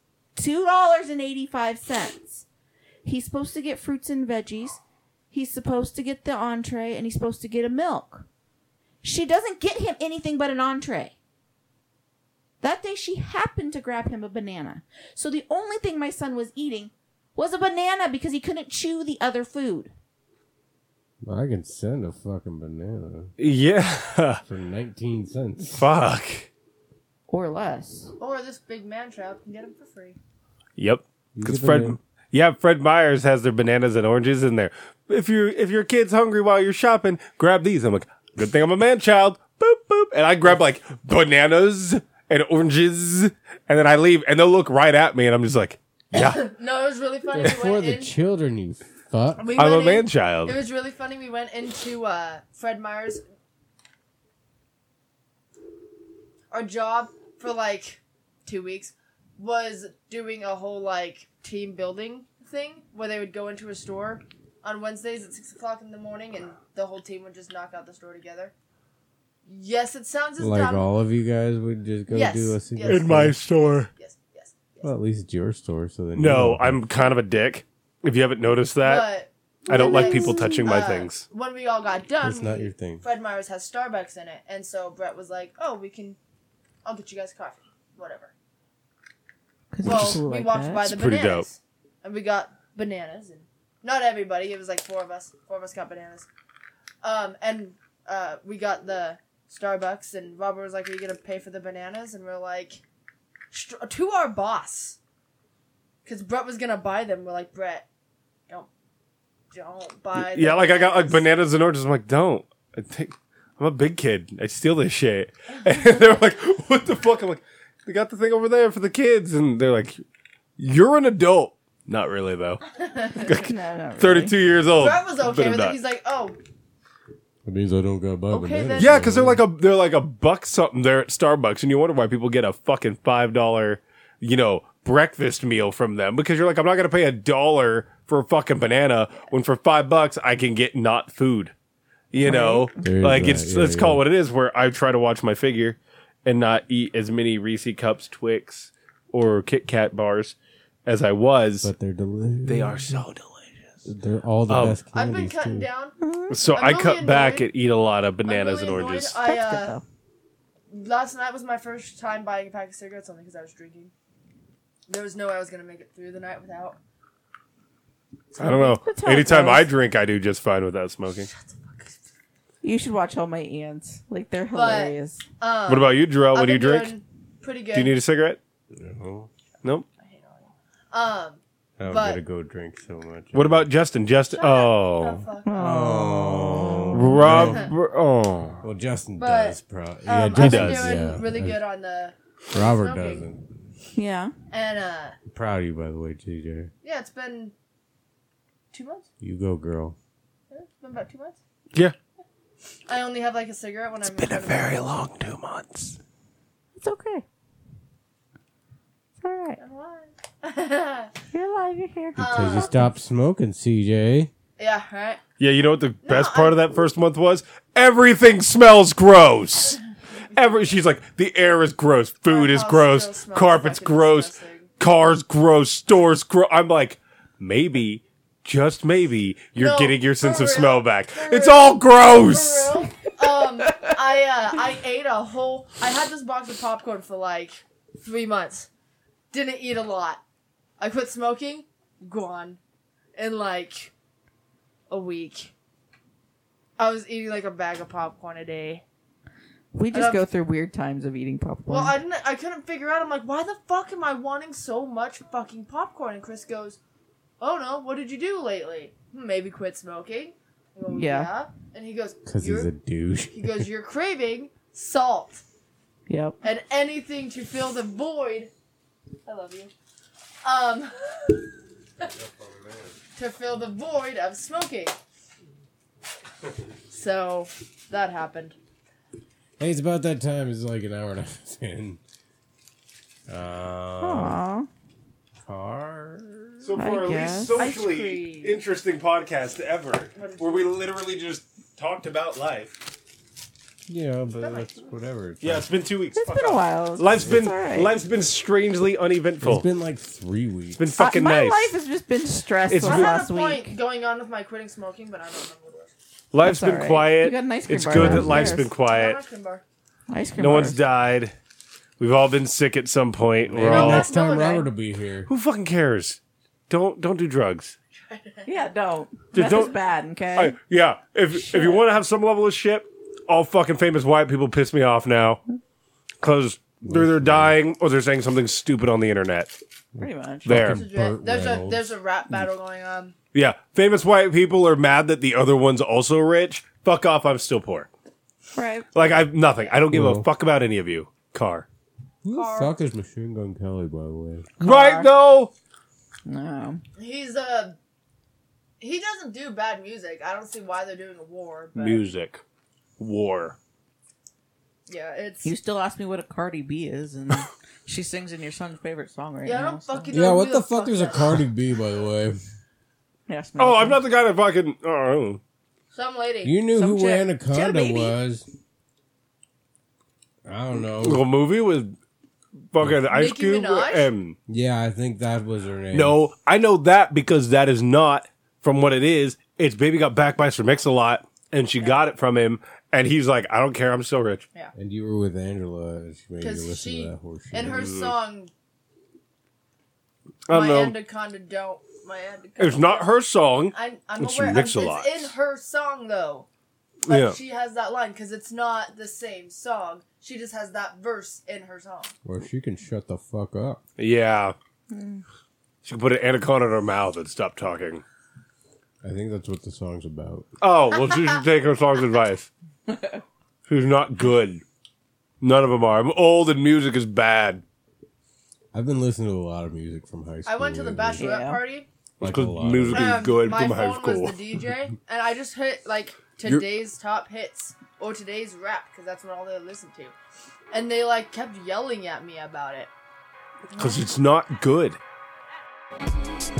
$2.85. He's supposed to get fruits and veggies. He's supposed to get the entree, and he's supposed to get a milk. She doesn't get him anything but an entree. That day, she happened to grab him a banana. So the only thing my son was eating was a banana because he couldn't chew the other food. I can send a fucking banana Yeah. for 19 cents. Fuck. Or less. Or this big man child can get them for free. Yep. Use Because a banana. Fred Myers has their bananas and oranges in there. If your kid's hungry while you're shopping, grab these. I'm like, good thing I'm a man child. Boop boop, and I grab like bananas and oranges, and then I leave, and they'll look right at me, and I'm just like, yeah, No, it was really funny. They're We for went the in. children, you fuck. We I'm a went man in- child. It was really funny. We went into Fred Meyer's. Our job for like 2 weeks was doing a whole like team building thing where they would go into a store on Wednesdays at 6 o'clock in the morning and the whole team would just knock out the store together. Yes, it sounds as Like dumb. all of you guys would just go Yes, do a yes. secret In my store. Yes. Well, at least it's your store, so then No, I'm kind of a dick. If you haven't noticed that, But I don't like when people they- touching my things. When we all got done, It's not your thing. Fred Meyer's has Starbucks in it, and so Brett was like, "Oh, I'll get you guys coffee, whatever." Well, we walked by the It's pretty bananas, and we got bananas, and not everybody. It was like 4 of us. 4 of us got bananas, and we got the Starbucks, and Robert was like, "Are you gonna pay for the bananas?" And we're like, to our boss, because Brett was gonna buy them. We're like, Brett, don't buy. the Yeah, like I got like bananas." bananas and oranges. I'm like, don't. I'm a big kid. I steal this shit. And they're like, what the fuck? I'm like, they got the thing over there for the kids. And they're like, you're an adult. Not really, though. No, not really. 32 years old. Brett was But okay I'm with it. not. He's like, "Oh, It means I don't got to buy Okay, bananas. then. Yeah, because they're like a buck something there at Starbucks. And you wonder why people get a fucking $5 breakfast meal from them because you're like, I'm not going to pay $1 for a fucking banana when for $5 I can get not food. There's Like that. let's call it what it is, where I try to watch my figure and not eat as many Reese Cups, Twix, or Kit Kat bars as I was. But they're delicious. They are so delicious. They're all the best I've candies, been cutting too. down. So I'm I really cut back annoyed. and eat a lot of I'm bananas really and annoyed. oranges. That's good though. Last night was my first time buying a pack of cigarettes only because I was drinking. There was no way I was going to make it through the night without. I don't know. That's how it Anytime I goes. drink, I do just fine without smoking. You should watch all my aunts. Like they're But- hilarious. What about you, Jarrell? I've When do you been drink? doing pretty good. Do you need a cigarette? No, Nope. I hate all you. I'm But- gonna go drink so much. What about Justin? Justin. Oh, Oh. fuck. Oh. Rob. Oh. Well, Justin But, does. Yeah, I've Justin been does. doing really good on the Robert smoking. doesn't. Yeah. and I'm proud of you, by the way, TJ. yeah, it's been 2 months. You go, girl. Yeah, it's been about 2 months. Yeah. I only have like a cigarette when I'm. Been a very long 2 months. It's okay. It's all right. long. You're alive. You're here. Because you stopped smoking, CJ. Yeah, right. Yeah, you know what the best part of that first month was? Everything smells gross. She's like, the air is gross, food is house gross, still smells carpet's fucking gross, disgusting. cars gross, stores gross. I'm like, maybe, just maybe, you're No, getting your sense for of real. smell back. For It's real. all gross. For real. I ate a whole. I had this box of popcorn for like 3 months. Didn't eat a lot. I quit smoking. Gone. In like a week. I was eating like a bag of popcorn a day. We just go through weird times of eating popcorn. Well, I couldn't figure out. I'm like, why the fuck am I wanting so much fucking popcorn? And Chris goes, "Oh no, what did you do lately? Maybe quit smoking." I go, Yeah. And he goes, Because he's a douche. He goes, "You're craving salt Yep. and anything to fill the void." I love you. To fill the void of smoking. So that happened. Hey, it's about that time. It's like an hour and a half in. Aww. Car. So I for our guess. least Ice socially cream. interesting podcast ever, where we literally just talked about life. Yeah, but that's whatever. Yeah, it's been 2 weeks. It's Fuck been a off. while. Life's been all right. life's been strangely uneventful. It's been like 3 weeks. It's been fucking my nice. life has just been stressful It's I been- had last a point week. going on with my quitting smoking, but I don't remember what it was. Life's That's been all right. quiet. You got an ice cream It's bar good that life's downstairs. been quiet. Ice cream bar. Ice cream No bars. one's died. We've all been sick at some point. We're Maybe all. next time No, Robert will be here. Who fucking cares? Don't do drugs. Yeah, don't. Just Meth is don't- bad, okay? Yeah, if you want to have some level of shit, all fucking famous white people piss me off now because they're dying or they're saying something stupid on the internet. Pretty much. There. Burt Reynolds. There's a rap battle going on. Yeah, famous white people are mad that the other one's also rich. Fuck off, I'm still poor. Right. Like, I've nothing. I don't give a Well. fuck about any of you. Car. Who the fuck is Machine Gun Kelly, by the way? Right, though? No. He's he doesn't do bad music. I don't see why they're doing a war. But Music. War. yeah, it's You still ask me what a Cardi B is, and she sings in your son's favorite song right yeah. I now. don't so- fucking know Yeah, who what the fuck is a that Cardi B, by the way? Yes, Oh, Malcolm. I'm not the guy that fucking. Oh. Some lady. You knew Some who chick. Anaconda Chill, baby. was. I don't know. Little movie with fucking Ice Nicki Cube Minaj? and. Yeah, I think that was her name. No, I know that because that is not from what it is. It's Baby got backed by Sir Mix-a-Lot, and she got it from him, and he's like, I don't care, I'm still rich. And you were with Angela, and she made you Because listen she to that horse shit. in her song, I don't my know. anaconda don't. My anaconda. It's not her song. I'm It's aware. Mix-a-Lot. It's in her song though. But Yeah. she has that line because it's not the same song. She just has that verse in her song. Well, she can shut the fuck up. Yeah. She can put an anaconda in her mouth and stop talking. I think that's what the song's about. Oh, well, she should take her song's advice. She's not good. None of them are. I'm old and music is bad. I've been listening to a lot of music from high school. I went to the lately. bachelorette Yeah. party. Like a Because lot. music is good My from high phone school. was the DJ, and I just hit like today's top hits or today's rap because that's what all they listen to, and they like kept yelling at me about it. Because it's not good.